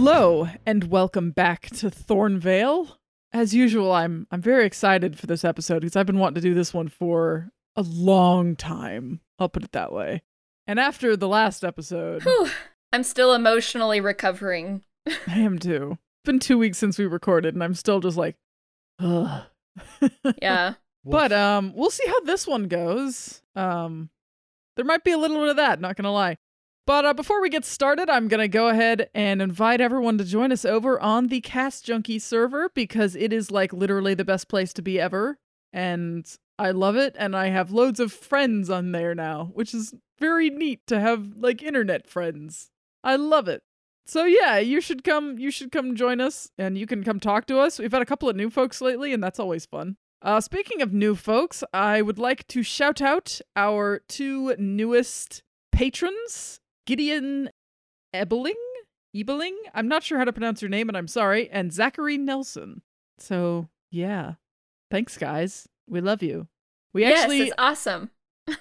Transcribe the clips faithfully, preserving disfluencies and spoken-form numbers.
Hello, and welcome back to Thornvale. As usual, I'm I'm very excited for this episode because I've been wanting to do this one for a long time. I'll put it that way. And after the last episode... Whew. I'm still emotionally recovering. I am too. It's been two weeks since we recorded, and I'm still just like, ugh. Yeah. But um, we'll see how this one goes. Um, there might be a little bit of that, not gonna lie. But uh, before we get started, I'm going to go ahead and invite everyone to join us over on the Cast Junkie server because it is like literally the best place to be ever. And I love it. And I have loads of friends on there now, which is very neat to have like internet friends. I love it. So yeah, you should come, you should come join us and you can come talk to us. We've had a couple of new folks lately and that's always fun. Uh, speaking of new folks, I would like to shout out our two newest patrons. Gideon Ebeling? Ebeling? I'm not sure how to pronounce your name, and I'm sorry. And Zachary Nelson. So, yeah. Thanks, guys. We love you. We yes, actually... it's awesome.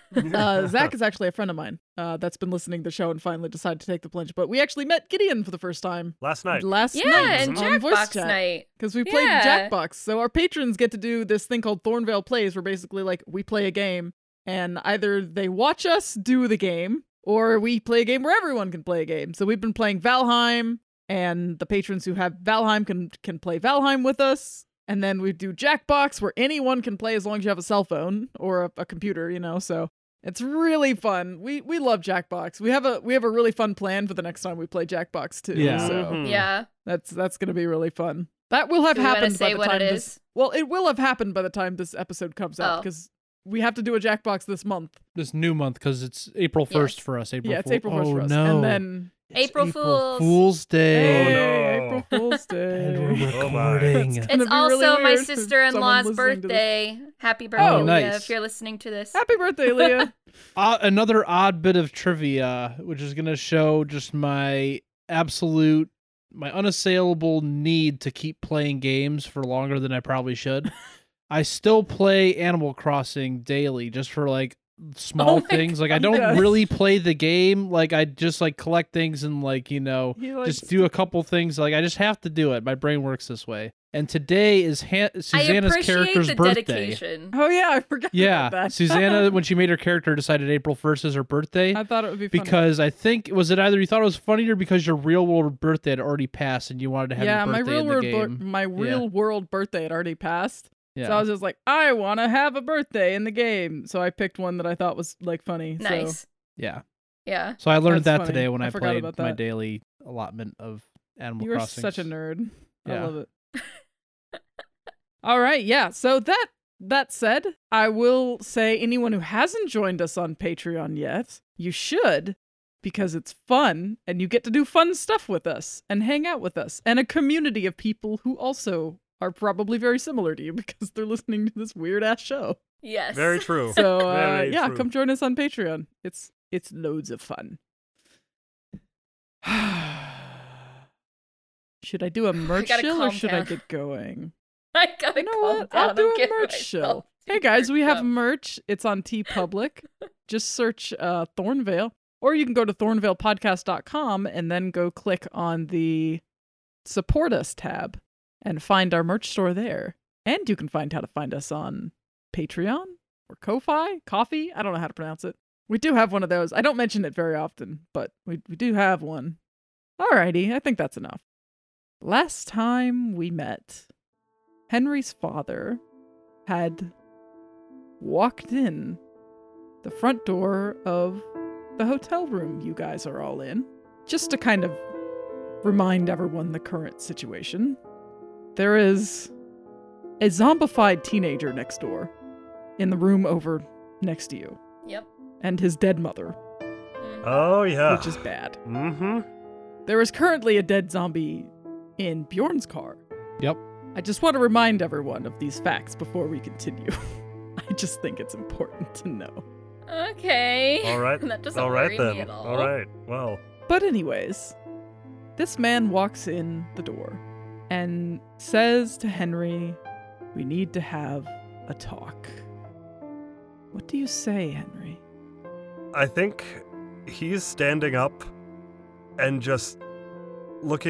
uh, Zach is actually a friend of mine uh, that's been listening to the show and finally decided to take the plunge. But we actually met Gideon for the first time. Last night. Last yeah, night. and on voice Jackbox chat. night. Because we played Yeah. Jackbox. So our patrons get to do this thing called Thornvale Plays, where basically, like, we play a game, and either they watch us do the game, or we play a game where everyone can play a game. So we've been playing Valheim, and the patrons who have Valheim can can play Valheim with us. And then we do Jackbox, where anyone can play as long as you have a cell phone or a, a computer, you know. So it's really fun. We we love Jackbox. We have a we have a really fun plan for the next time we play Jackbox too. Yeah. So Mhm. Yeah. that's that's gonna be really fun. That will have Do we wanna happened by say the what time it this. is? Well, it will have happened by the time this episode comes out Oh. because we have to do a Jackbox this month. This new month because it's April first Yes. for us. April Yeah, it's Fool- April first oh, for us, no. and then It's April Fools. Fool's Day. hey, no. April Fool's And we're Day. Oh my. recording. It's gonna It's be really also my weird if sister-in-law's someone listening to this. birthday. Happy birthday, Oh, Leah, nice. if you're listening to this. Happy birthday, Leah! Uh, another odd bit of trivia, which is going to show just my absolute, my unassailable need to keep playing games for longer than I probably should. I still play Animal Crossing daily just for like small Oh my things. Like I God. don't Yes. really play the game. Like I just like collect things and like, you know, He likes just do a couple things. Like I just have to do it. My brain works this way. And today is Han- I Susanna's appreciate character's the birthday. dedication. Oh yeah, I forgot Yeah, about that. Susanna, when she made her character, decided April first is her birthday. I thought it would be funny. Because I think, was it either you thought it was funnier because your real world birthday had already passed and you wanted to have yeah, your my birthday real in the world game? bir- my real world birthday had already passed. yeah. So I was just like, I want to have a birthday in the game. So I picked one that I thought was like funny. So Nice. yeah. Yeah. So I learned That's that funny. today when I I, forgot played about my that. daily allotment of Animal you are Crossing. such a nerd. I Yeah. love it. All right, yeah. So that that said, I will say anyone who hasn't joined us on Patreon yet, you should, because it's fun and you get to do fun stuff with us and hang out with us and a community of people who also are probably very similar to you because they're listening to this weird ass show. Yes. Very true. So uh, Very yeah, true. come join us on Patreon. It's it's loads of fun. Should I do a merch gotta shill or calm should I down. get going? I gotta You know calm what? down. I'll do I'm a getting merch myself show. Hey too guys, we worked have up. merch. It's on TeePublic. Just search uh, Thornvale, or you can go to thornvale podcast dot com and then go click on the Support Us tab and find our merch store there. And you can find how to find us on Patreon or Ko-Fi, Coffee. I don't know how to pronounce it. We do have one of those. I don't mention it very often, but we we do have one. Alrighty, I think that's enough. Last time we met, Henry's father had walked in the front door of the hotel room you guys are all in. Just to kind of remind everyone the current situation, there is a zombified teenager next door in the room over next to you, Yep. and his dead mother, Mm. Oh, yeah. which is bad. Mm-hmm. There is currently a dead zombie in Bjorn's car. Yep. I just want to remind everyone of these facts before we continue. I just think it's important to know. Okay. All right. That doesn't all right worry then. me at all. All right. Well. But anyways, this man walks in the door and says to Henry, "We need to have a talk." What do you say, Henry? I think he's standing up and just looking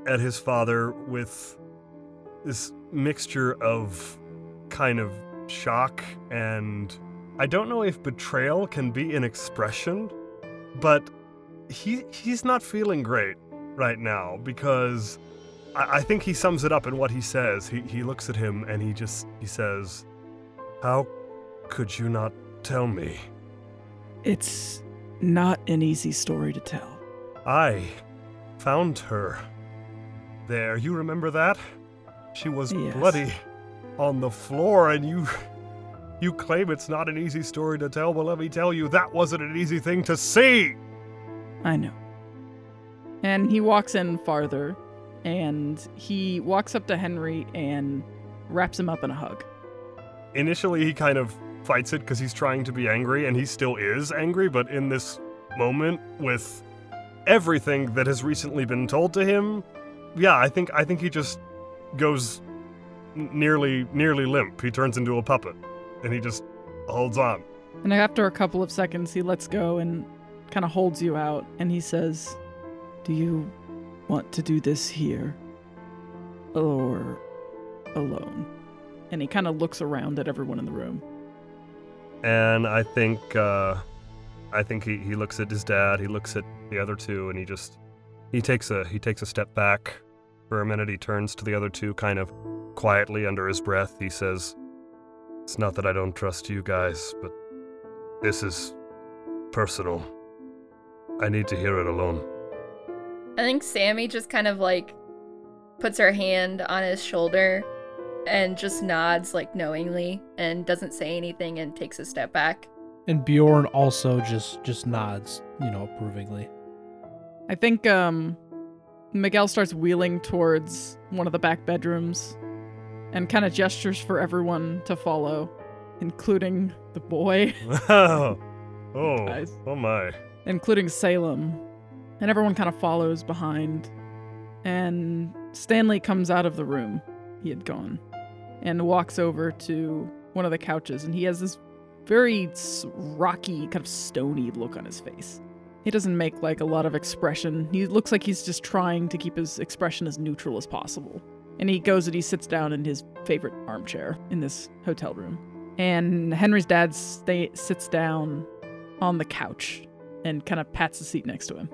at his father with this mixture of kind of shock and I don't know if betrayal can be an expression, but he he's not feeling great right now because I, I think he sums it up in what he says. He he looks at him and he just he says, "How could you not tell me?" It's not an easy story to tell. I found her there. You remember that? She was Yes. bloody on the floor, and you you claim it's not an easy story to tell. Well, let me tell you, that wasn't an easy thing to see. I know. And he walks in farther, and he walks up to Henry and wraps him up in a hug. Initially, he kind of fights it because he's trying to be angry, and he still is angry, but in this moment, with everything that has recently been told to him, yeah, I think I think he just goes n- nearly nearly limp. He turns into a puppet, and he just holds on. And after a couple of seconds, he lets go and kind of holds you out, and he says, "Do you want to do this here? Or alone?" And he kind of looks around at everyone in the room. And I think uh, I think he, he looks at his dad, he looks at the other two, and he just he takes a he takes a step back for a minute. He turns to the other two, kind of quietly under his breath. He says, "It's not that I don't trust you guys, but this is personal. I need to hear it alone." I think Sammy just kind of like puts her hand on his shoulder and just nods like knowingly and doesn't say anything and takes a step back. And Bjorn also just just nods, you know, approvingly. I think um, Miguel starts wheeling towards one of the back bedrooms and kind of gestures for everyone to follow, including the boy, oh, oh, Guys. oh my. including Salem. And everyone kind of follows behind. And Stanley comes out of the room he had gone and walks over to one of the couches. And he has this very s- rocky, kind of stony look on his face. He doesn't make like a lot of expression. He looks like he's just trying to keep his expression as neutral as possible. And he goes and he sits down in his favorite armchair in this hotel room. And Henry's dad stay, sits down on the couch and kind of pats the seat next to him.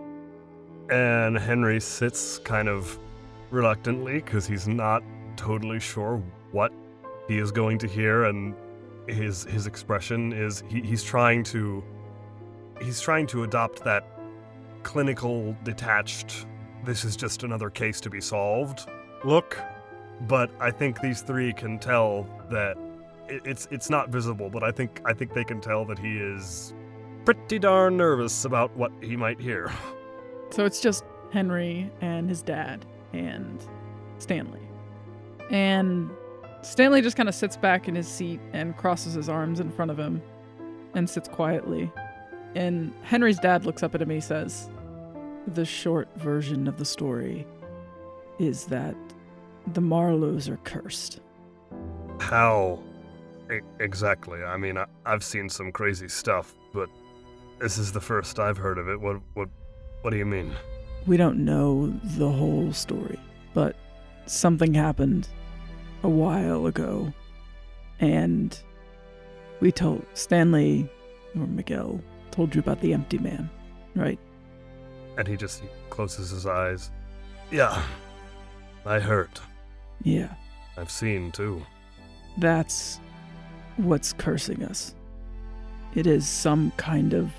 And Henry sits kind of reluctantly because he's not totally sure what he is going to hear, and his his expression is he, he's trying to he's trying to adopt that clinical, detached, this is just another case to be solved look. But I think these three can tell that it, it's it's not visible, but I think I think they can tell that he is pretty darn nervous about what he might hear. So it's just Henry and his dad and Stanley. And Stanley just kind of sits back in his seat and crosses his arms in front of him and sits quietly. And Henry's dad looks up at him and he says, "The short version of the story is that the Marlows are cursed." How e- exactly? I mean, I, I've seen some crazy stuff, but this is the first I've heard of it. What what what do you mean? We don't know the whole story, but something happened a while ago, and we told Stanley, or Miguel, told you about the empty man, right? And he just he closes his eyes. Yeah, I heard. Yeah, I've seen too. that's what's cursing us. It is some kind of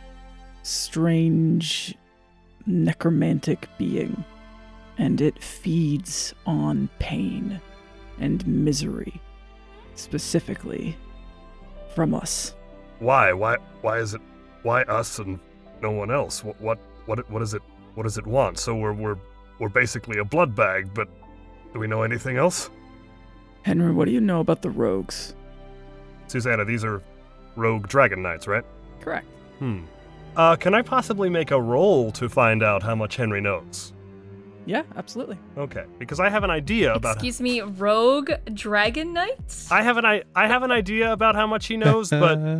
strange necromantic being, and it feeds on pain and misery, specifically from us. Why? Why? Why is it? Why us and no one else? What? What? What? What is it? What does it want? So we're we're we're basically a blood bag, but do we know anything else? Henry, what do you know about the rogues? Susanna, these are rogue dragon knights, right? Correct. Hmm. Uh, can I possibly make a roll to find out how much Henry knows? Yeah, absolutely. Okay, because I have an idea about. Excuse me, rogue dragon knights? I have an I I have an idea about how much he knows, but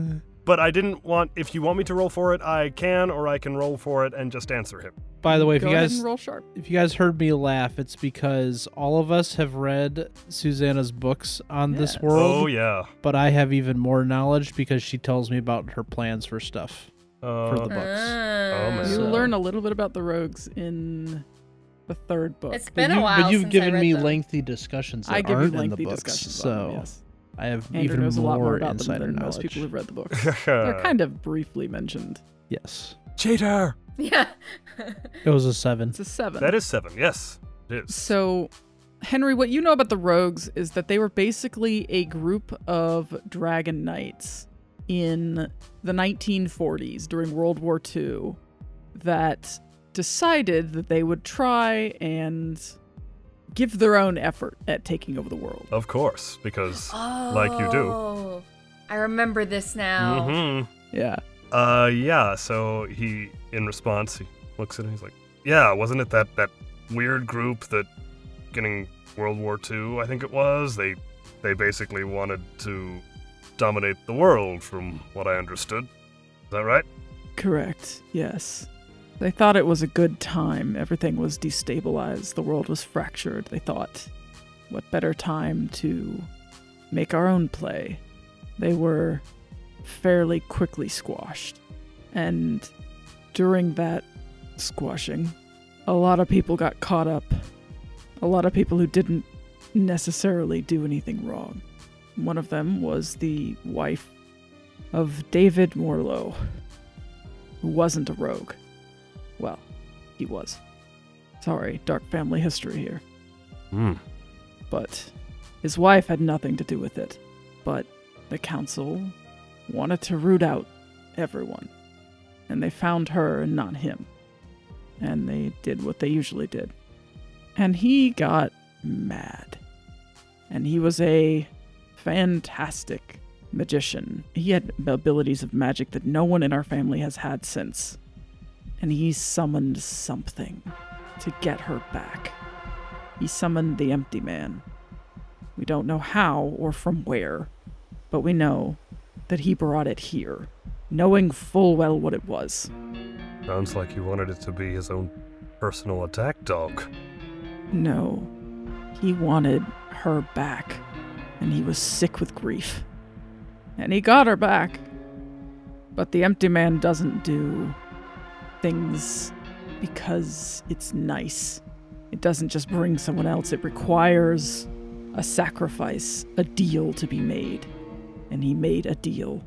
but I didn't want. If you want me to roll for it, I can, or I can roll for it and just answer him. By the way, if Go you ahead guys and roll sharp. if you guys heard me laugh, it's because all of us have read Susanna's books on this Yes. world, Oh yeah. but I have even more knowledge because she tells me about her plans for stuff. Uh, For the books. Oh, man. You So- learn a little bit about the rogues in the third book. It's been but a you, while but you've since I given read me them. lengthy discussions that I give you aren't in lengthy the books, discussions so on them, yes. I have Andrew even knows a lot more more about them insider than knowledge. most people who've read the books. They're kind of briefly mentioned. Yes, Cheater. Yeah. it was a seven. It's a seven. That is seven. Yes, it is. So, Henry, what you know about the rogues is that they were basically a group of dragon knights in the nineteen forties during World War Two that decided that they would try and give their own effort at taking over the world. Of course, because Oh. like you do. I remember this now. Mm-hmm. Yeah. Uh, yeah. So he, in response, he looks at it. He's like, "Yeah, wasn't it that that weird group that, getting World War Two? I think it was. They, they basically wanted to dominate the world, from what I understood. Is that right?" Correct. Yes. They thought it was a good time. Everything was destabilized. The world was fractured. They thought, what better time to make our own play? They were fairly quickly squashed. And during that squashing, a lot of people got caught up. A lot of people who didn't necessarily do anything wrong. One of them was the wife of David Morlow, who wasn't a rogue. Well, he was. Sorry, dark family history here. Hmm. But his wife had nothing to do with it. But the council wanted to root out everyone. And they found her and not him. And they did what they usually did. And he got mad. And he was a fantastic magician. He had abilities of magic that no one in our family has had since. And he summoned something to get her back. He summoned the Empty Man. We don't know how or from where, but we know that he brought it here, knowing full well what it was. Sounds like he wanted it to be his own personal attack dog. No, he wanted her back, and he was sick with grief. And he got her back. But the Empty Man doesn't do things because it's nice. It doesn't just bring someone else, it requires a sacrifice, a deal to be made. And he made a deal.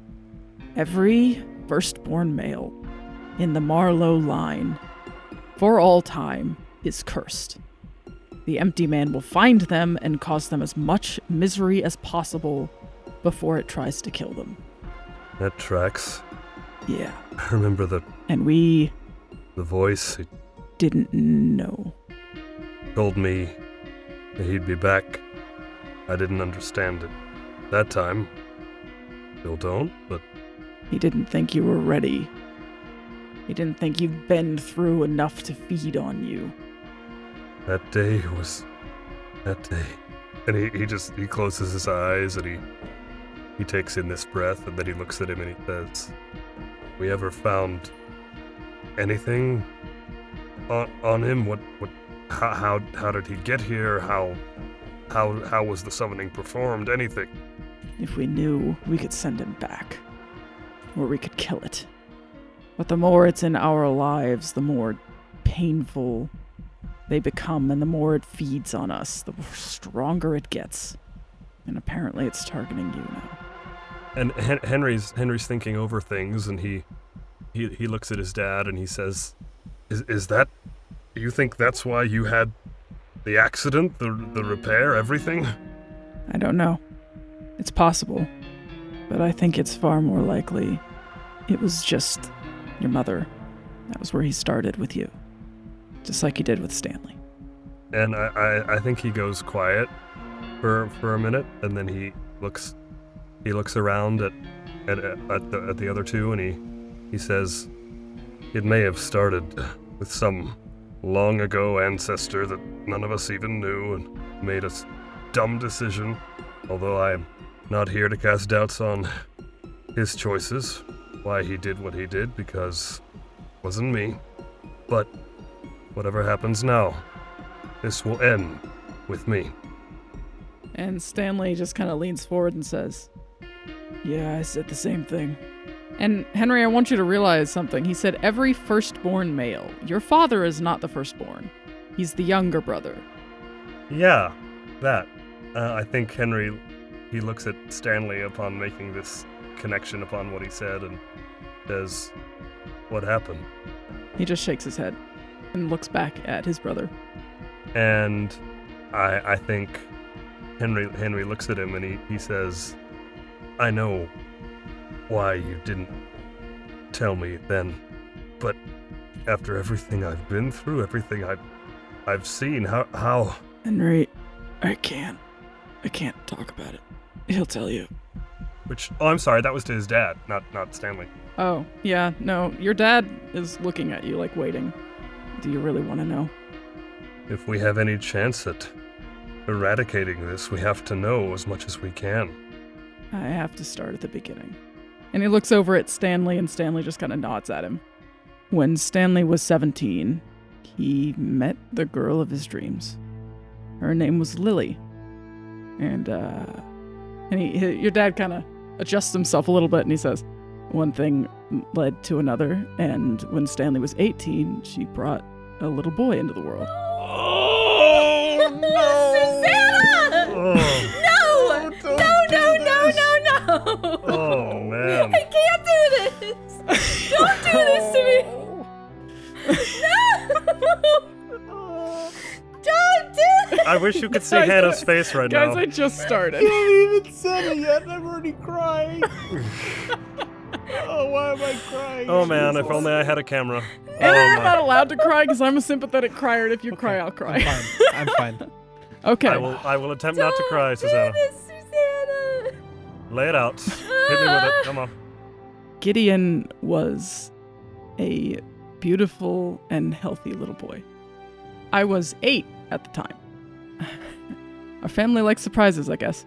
Every firstborn male in the Marlowe line, for all time, is cursed. The Empty Man will find them and cause them as much misery as possible before it tries to kill them. That tracks. Yeah. I remember the And we the voice. He didn't know. told me that he'd be back. I didn't understand it that time. Still don't, but He didn't think you were ready. He didn't think you'd been through enough to feed on you. that day was that day. And he, he just he closes his eyes and he he takes in this breath, and then he looks at him and he says, "We ever found anything on on him? What what how how, how did he get here? How how how was the summoning performed? Anything?" If we knew, we could send him back. Or we could kill it. But the more it's in our lives, the more painful they become, and the more it feeds on us, the stronger it gets. And apparently it's targeting you now. And Hen- Henry's Henry's thinking over things, and he he he looks at his dad and he says, "Is is that? Do you think that's why you had the accident, the the repair, everything?" I don't know. It's possible. But I think it's far more likely it was just your mother. That was where he started with you. Just like he did with Stanley. And I, I, I think he goes quiet for for a minute, and then he looks he looks around at at at the at the other two, and he he says, "It may have started with some long ago ancestor that none of us even knew and made a s- dumb decision. Although I am not here to cast doubts on his choices, why he did what he did, because it wasn't me. But whatever happens now, this will end with me. And Stanley just kind of leans forward and says, yeah, I said the same thing. And Henry, I want you to realize something. He said every firstborn male. Your father is not the firstborn. He's the younger brother. Yeah, that. Uh, I think Henry, he looks at Stanley upon making this connection upon what he said and says, what happened? He just shakes his head and looks back at his brother. And I I think Henry Henry looks at him and he, he says, I know why you didn't tell me then, but after everything I've been through, everything I've, I've seen, how, how... Henry, I can't. I can't talk about it. He'll tell you. Which, oh, I'm sorry, that was to his dad, not not Stanley. Oh, yeah, no, your dad is looking at you like waiting. Do you really want to know? If we have any chance at eradicating this, we have to know as much as we can. I have to start at the beginning. And he looks over at Stanley, and Stanley just kind of nods at him. When Stanley was seventeen, he met the girl of his dreams. Her name was Lily. And, uh, and he, he your dad kind of adjusts himself a little bit, and he says, one thing led to another, and when Stanley was eighteen, she brought a little boy into the world. Oh, Susanna! Oh. No! don't No, do no, no, this. no, no! Oh, man. I can't do this! Don't do this to me! No! Don't do this! I wish you could see Guys, Hannah's face right Guys, now. I just started. I haven't even said it yet, and I'm already crying. Oh, why am I crying? Oh man, if Jesus. only I had a camera. And Oh, I'm my. not allowed to cry because I'm a sympathetic crier, and if you Okay, cry, I'll cry. I'm fine. I'm fine. Okay. I will I will attempt not to cry, Don't Susanna. do this, Susanna! Lay it out. Hit me with it. Come on. Gideon was a beautiful and healthy little boy. I was eight at the time. Our family likes surprises, I guess.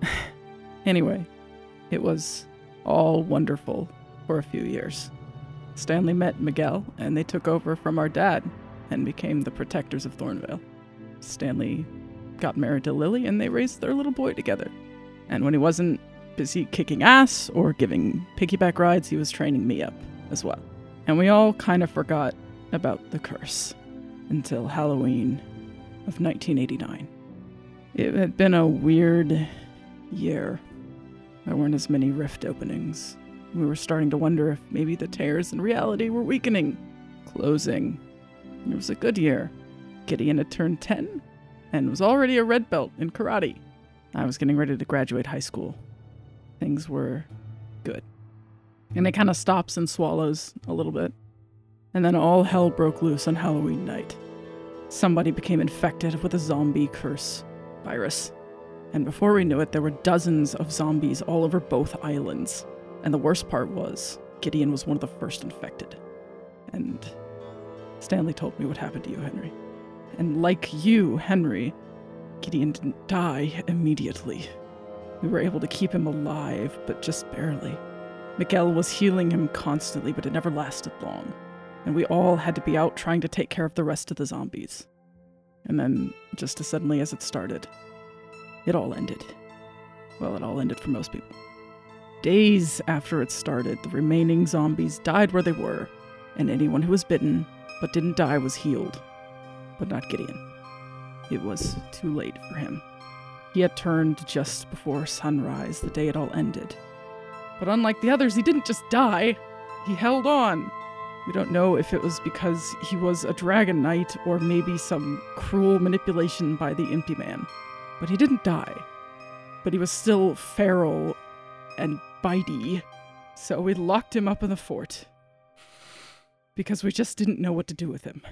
Anyway, it was all wonderful for a few years. Stanley met Miguel, and they took over from our dad and became the protectors of Thornvale. Stanley got married to Lily, and they raised their little boy together. And when he wasn't busy kicking ass or giving piggyback rides, he was training me up as well. And we all kind of forgot about the curse until Halloween of nineteen eighty-nine. It had been a weird year. There weren't as many rift openings. We were starting to wonder if maybe the tears in reality were weakening, closing. It was a good year. Gideon had turned ten and was already a red belt in karate. I was getting ready to graduate high school. Things were good. And it kind of stops and swallows a little bit. And then all hell broke loose on Halloween night. Somebody became infected with a zombie curse virus. And before we knew it, there were dozens of zombies all over both islands. And the worst part was, Gideon was one of the first infected. And Stanley told me what happened to you, Henry. And like you, Henry, Gideon didn't die immediately. We were able to keep him alive, but just barely. Miguel was healing him constantly, but it never lasted long. And we all had to be out trying to take care of the rest of the zombies. And then, just as suddenly as it started, it all ended. Well, it all ended for most people. Days after it started, the remaining zombies died where they were, and anyone who was bitten but didn't die was healed. But not Gideon. It was too late for him. He had turned just before sunrise, the day it all ended. But unlike the others, he didn't just die. He held on. We don't know if it was because he was a dragon knight or maybe some cruel manipulation by the Impy Man. But he didn't die. But he was still feral and bitey. So we locked him up in the fort. Because we just didn't know what to do with him.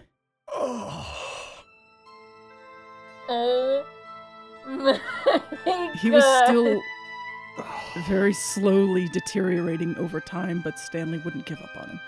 Oh my He was God. still very slowly deteriorating over time, but Stanley wouldn't give up on him.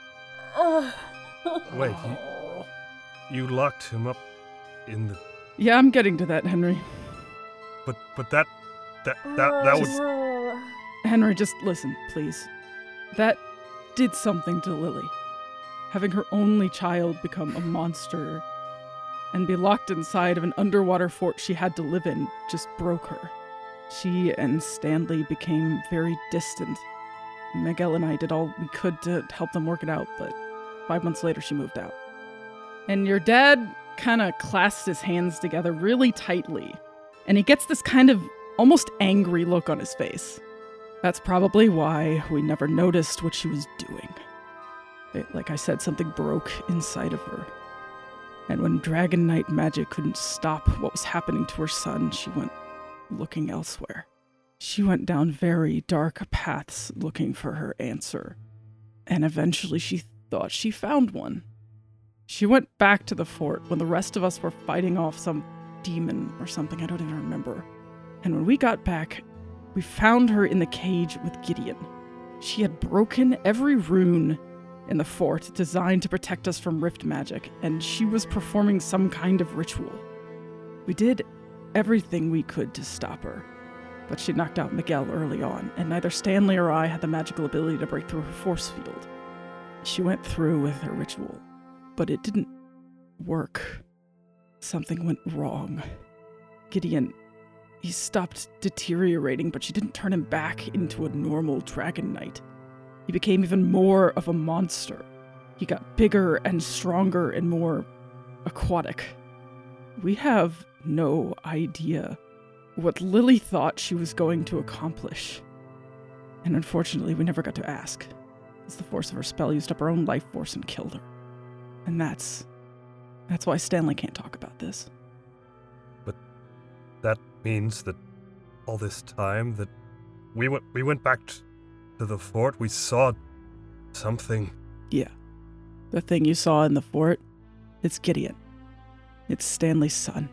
Wait, you, you locked him up in the... Yeah, I'm getting to that, Henry. But but that that that that was... Henry, just listen, please. That did something to Lily. Having her only child become a monster and be locked inside of an underwater fort she had to live in just broke her. She and Stanley became very distant. Miguel and I did all we could to help them work it out, but five months later she moved out. And your dad kind of clasps his hands together really tightly, and he gets this kind of almost angry look on his face. That's probably why we never noticed what she was doing. It, like I said, something broke inside of her. And when Dragon Knight magic couldn't stop what was happening to her son, she went looking elsewhere. She went down very dark paths looking for her answer. And eventually she thought she found one. She went back to the fort when the rest of us were fighting off some demon or something, I don't even remember. And when we got back, we found her in the cage with Gideon. She had broken every rune in the fort designed to protect us from rift magic, and she was performing some kind of ritual. We did everything we could to stop her, but she knocked out Miguel early on, and neither Stanley or I had the magical ability to break through her force field. She went through with her ritual, but it didn't work. Something went wrong. Gideon, he stopped deteriorating, but she didn't turn him back into a normal Dragon Knight. He became even more of a monster. He got bigger and stronger and more aquatic. We have no idea what Lily thought she was going to accomplish. And unfortunately, we never got to ask, as the force of her spell used up her own life force and killed her. And that's... that's why Stanley can't talk about this. But that means that all this time that we went we went back t- to the fort, we saw something. Yeah. The thing you saw in the fort, it's Gideon. It's Stanley's son.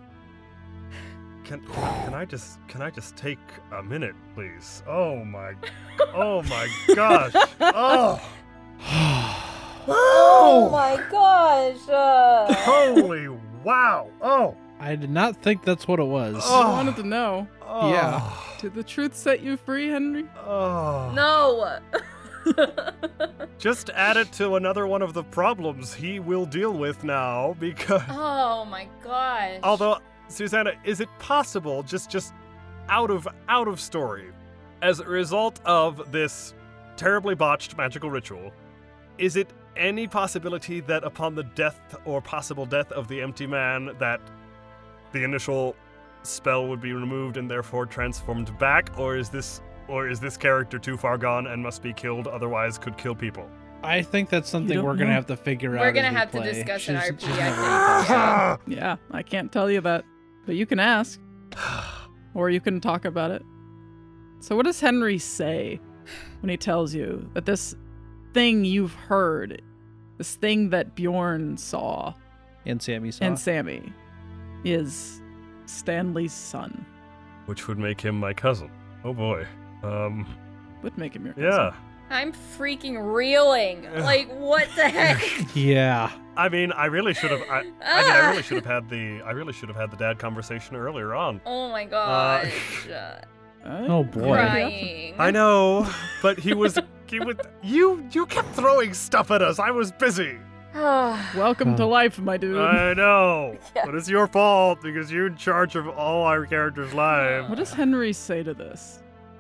Can can I just can I just take a minute, please? Oh my oh my gosh. Oh. Oh my gosh. Uh... Holy wow. Oh. I did not think that's what it was. I wanted to know. Oh. Yeah. Did the truth set you free, Henry? Oh. No. Just add it to another one of the problems he will deal with now, because Oh my gosh. although Susanna, is it possible, just just out of out of story, as a result of this terribly botched magical ritual, is it any possibility that upon the death or possible death of the empty man, that the initial spell would be removed and therefore transformed back, or is this or is this character too far gone and must be killed, otherwise could kill people? I think that's something don't we're gonna know. have to figure out. We're as gonna we have to play. discuss in She's- R P, she's I never think. really- Yeah. Yeah, I can't tell you that. But you can ask. Or you can talk about it. So what does Henry say when he tells you that this thing you've heard, this thing that Bjorn saw And Sammy saw. and Sammy, is Stanley's son? Which would make him my cousin. Oh boy. Um, Would make him your cousin. yeah. I'm freaking reeling. Like, what the heck? yeah. I mean, I really should have. I, I mean, I really should have had the. I really should have had the dad conversation earlier on. Oh my gosh. Uh, Oh boy. crying. I know, but he was. He would. You. You kept throwing stuff at us. I was busy. Welcome to life, my dude. I know, Yeah. but it's your fault because you're in charge of all our characters' lives. What does Henry say to this?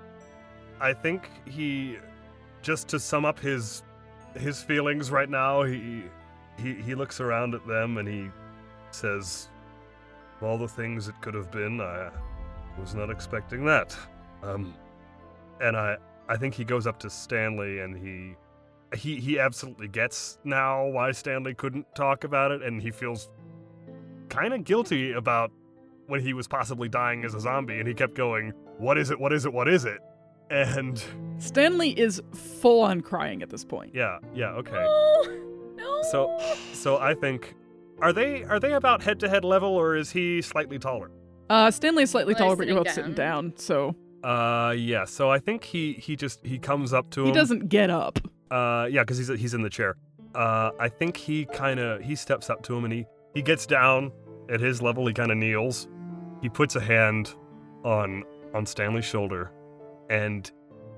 I think he, just to sum up his, his feelings right now, he, he, he looks around at them and he says, "Of all the things it could have been, I was not expecting that." Um, and I, I think he goes up to Stanley and he, he, he absolutely gets now why Stanley couldn't talk about it, and he feels kind of guilty about when he was possibly dying as a zombie, and he kept going, "What is it? What is it? What is it?" And Stanley is full on crying at this point. yeah, yeah, okay. No. No. So, so I think, are they are they about head to head level, or is he slightly taller? Uh, Stanley is slightly Well, taller, he's but you're sitting both sitting down. down, so Uh, yeah. So I think he he just he comes up to him. he doesn't get up. Uh, yeah, because he's he's in the chair. Uh, I think he kind of he steps up to him and he he gets down at his level. He kind of kneels. He puts a hand on on Stanley's shoulder, and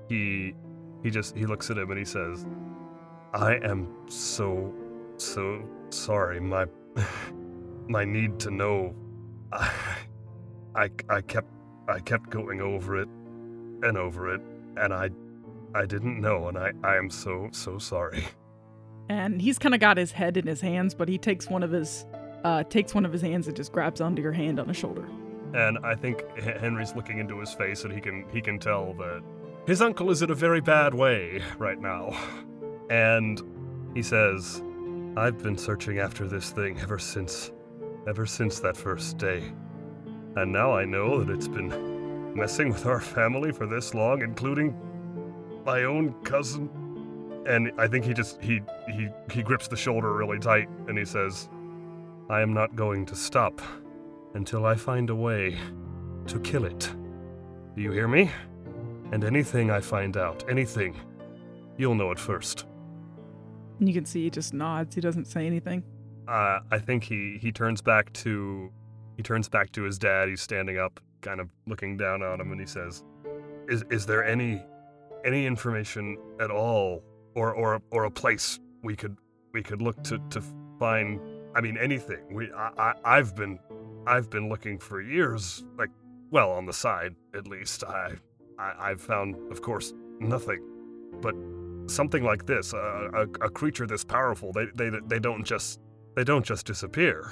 he he just he looks at him and he says, "I am so so sorry. My my need to know. I I, I kept I kept going over it and over it, and I I didn't know, and I, I am so so sorry." And he's kind of got his head in his hands, but he takes one of his uh, takes one of his hands and just grabs onto your hand on his shoulder. And I think H- Henry's looking into his face, and he can he can tell that his uncle is in a very bad way right now. And he says, "I've been searching after this thing ever since, ever since that first day. And now I know that it's been messing with our family for this long, including my own cousin." And I think he just, he, he, he grips the shoulder really tight, and he says, "I am not going to stop until I find a way to kill it. Do you hear me? And anything I find out, anything, you'll know it first." And you can see he just nods. He doesn't say anything. Uh, I think he, he turns back to, he turns back to his dad. He's standing up, kind of looking down on him, and he says, "Is, is there any, any information at all, or, or, or a place we could, we could look to, to find, I mean, anything? We, I, I, I've been, I've been looking for years, like, well, on the side, at least. I, I, I've found, of course, nothing. But something like this, a, a, a creature this powerful, they, they, they don't just, they don't just disappear."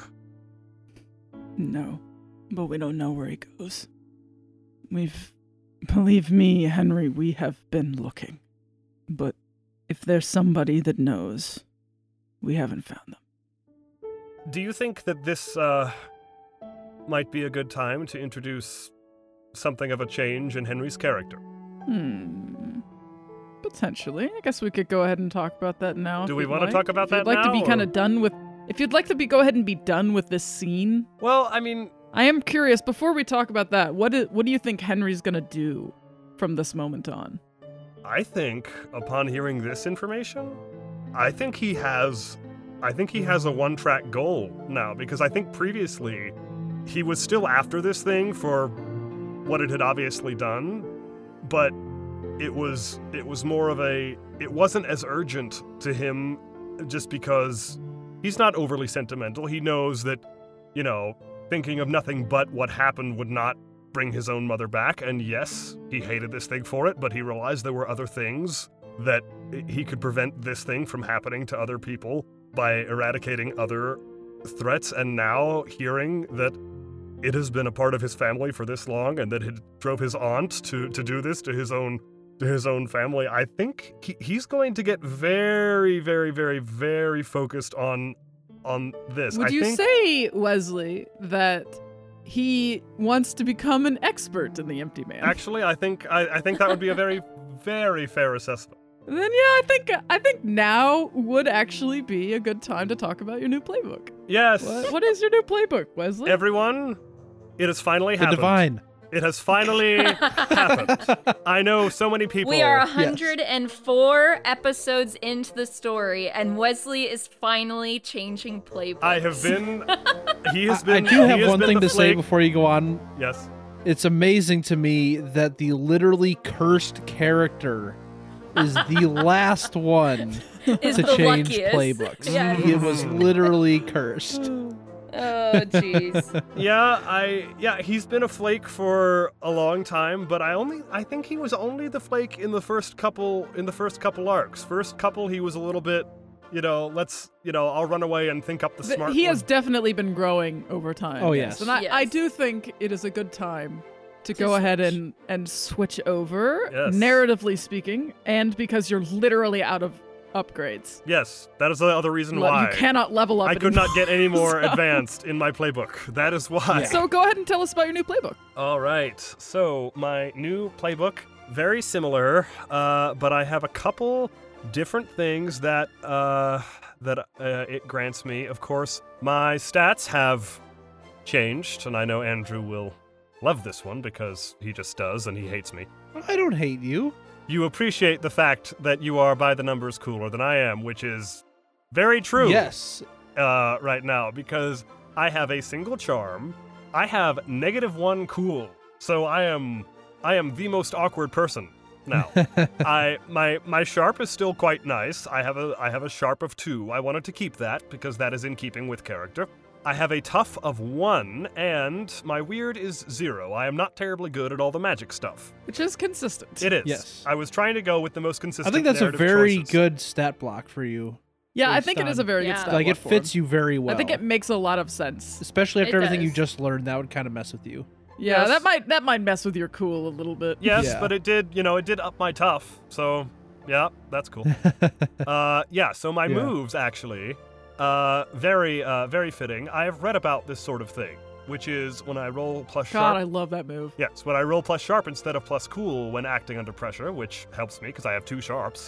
No, but we don't know where he goes. We've, believe me, Henry, we have been looking. But if there's somebody that knows, we haven't found them. Do you think that this, uh, might be a good time to introduce something of a change in Henry's character? Hmm. Potentially. I guess we could go ahead and talk about that now. Do if we you'd want to like. talk about if that you'd like now, to be kind or- of done with... If you'd like to be, go ahead and be done with this scene. Well, I mean, I am curious, before we talk about that, what do, what do you think Henry's going to do from this moment on? I think upon hearing this information, I think he has, I think he has a one-track goal now, because I think previously he was still after this thing for what it had obviously done, but it was, it was more of a, it wasn't as urgent to him just because he's not overly sentimental. He knows that, you know, thinking of nothing but what happened would not bring his own mother back, and yes, he hated this thing for it, but he realized there were other things that he could prevent this thing from happening to other people by eradicating other threats, and now hearing that it has been a part of his family for this long and that it drove his aunt to, to do this to his own to his own family, I think he, he's going to get very, very, very, very focused on on this. Would I you think, say, Wesley, that he wants to become an expert in the Empty Man? Actually, I think I, I think that would be a very, very fair assessment. Then yeah, I think I think now would actually be a good time to talk about your new playbook. Yes. What, what is your new playbook, Wesley? Everyone, it has finally The happened. divine. It has finally happened. I know so many people. We are one hundred four episodes into the story, and Wesley is finally changing playbooks. I have been. He has I, been. I do he have has one been thing the to say flake- before you go on. Yes. It's amazing to me that the literally cursed character is the last one Is to the change luckiest. playbooks. Yeah. It was literally cursed. Oh, jeez. Yeah, I yeah, he's been a flake for a long time, but I only I think he was only the flake in the first couple in the first couple arcs. First couple he was a little bit, you know, let's, you know, I'll run away and think up the Th- smart he one. has definitely been growing over time. Oh, yes. And I, Yes. I do think it is a good time to To go ahead switch. and, and switch over, Yes. narratively speaking, and because you're literally out of upgrades. Yes, that is the other reason Le- why. You cannot level up I could anymore. not get any more So- advanced in my playbook. That is why. So go ahead and tell us about your new playbook. All right. So my new playbook, very similar, uh, but I have a couple different things that uh, that uh, it grants me. Of course, my stats have changed, and I know Andrew will love this one because he just does, and he hates me. I don't hate you. You appreciate the fact that you are by the numbers cooler than I am, which is very true. Yes. Uh, right now, because I have a single charm. I have negative one cool, so I am I am the most awkward person Now, I my my sharp is still quite nice. I have a I have a sharp of two. I wanted to keep that because that is in keeping with character. I have a tough of one, and my weird is zero. I am not terribly good at all the magic stuff. Which is consistent. It is. Yes. I was trying to go with the most I consistent. think that's a narrative very choices. good stat block for you. Yeah, I based think it is on- a very Yeah. good stat Like it block for fits him. you very well. I think it makes a lot of sense. especially after It everything you does. just learned, that would kind of mess with you. Yeah, Yes. that might that might mess with your cool a little bit. Yes, Yeah. but it did. You know, it did up my tough. So, yeah, that's cool. uh, yeah. So my Yeah. moves actually, uh, very uh, very fitting. I have read about this sort of thing, which is when I roll plus God, sharp. I love that move. Yes, when I roll plus sharp instead of plus cool when acting under pressure, which helps me because I have two sharps.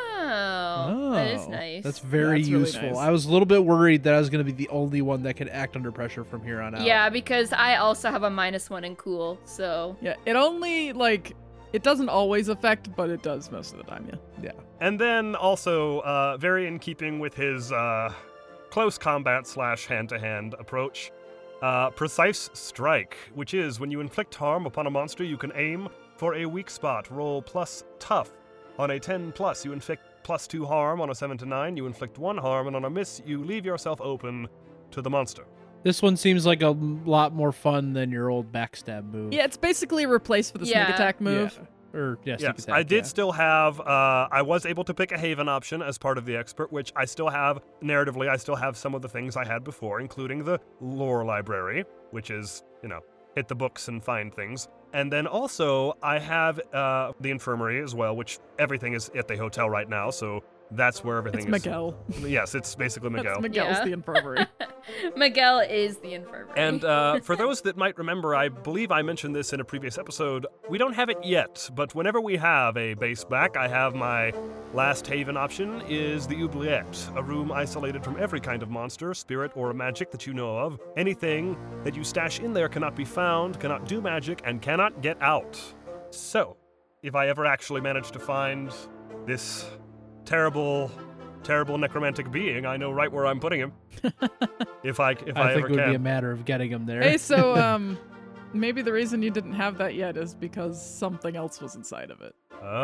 Oh, that is nice. That's very That's really useful. nice. I was a little bit worried that I was going to be the only one that could act under pressure from here on out. Yeah, because I also have a minus one in cool, so Yeah, it only like it doesn't always affect, but it does most of the time. Yeah. And then also, uh, very in keeping with his uh, close combat slash hand-to-hand approach, uh, precise strike, which is when you inflict harm upon a monster, you can aim for a weak spot. Roll plus tough. On a ten plus, you inflict plus two harm. On a seven to nine, you inflict one harm, and on a miss, you leave yourself open to the monster. This one seems like a lot more fun than your old backstab move. Yeah, it's basically replaced for the Yeah. sneak attack move. Yeah. Or yeah, sneak Yes, attack, I did yeah. still have, uh, I was able to pick a Haven option as part of the expert, which I still have, narratively, I still have some of the things I had before, including the lore library, which is, you know, hit the books and find things. And then also, I have uh, the infirmary as well, which everything is at the hotel right now, so that's where everything It's is. Miguel. Yes, it's basically Miguel. That's Miguel's Yeah. the infirmary. Miguel is the infirmary. And uh, for those that might remember, I believe I mentioned this in a previous episode. We don't have it yet, but whenever we have a base back, I have my last haven option is the oubliette, a room isolated from every kind of monster, spirit, or magic that you know of. Anything that you stash in there cannot be found, cannot do magic, and cannot get out. So, if I ever actually manage to find this terrible, terrible necromantic being, I know right where I'm putting him. if I if I, I think ever it would can. be a matter of getting him there. Hey, so um, maybe the reason you didn't have that yet is because something else was inside of it.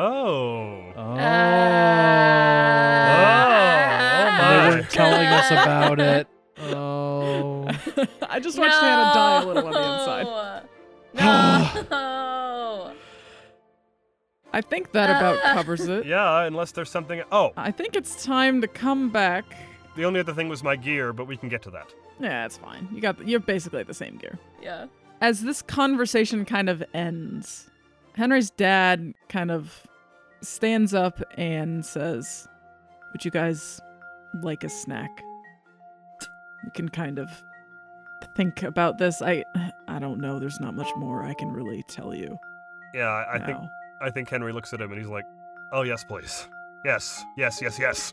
Oh. Oh. Oh, And they my. weren't telling us about it. Oh. I just watched Hannah die a little on the inside. No. I think that about covers it. Yeah, unless there's something. Oh, I think it's time to come back. the only other thing was my gear, but we can get to that. Yeah, it's fine. You got you're basically the same gear. Yeah. As this conversation kind of ends, Henry's dad kind of stands up and says, "Would you guys like a snack? We can kind of think about this. I I don't know. There's not much more I can really tell you." Yeah, I, I think now." I think Henry looks at him and he's like, "Oh yes, please. Yes, yes, yes, yes."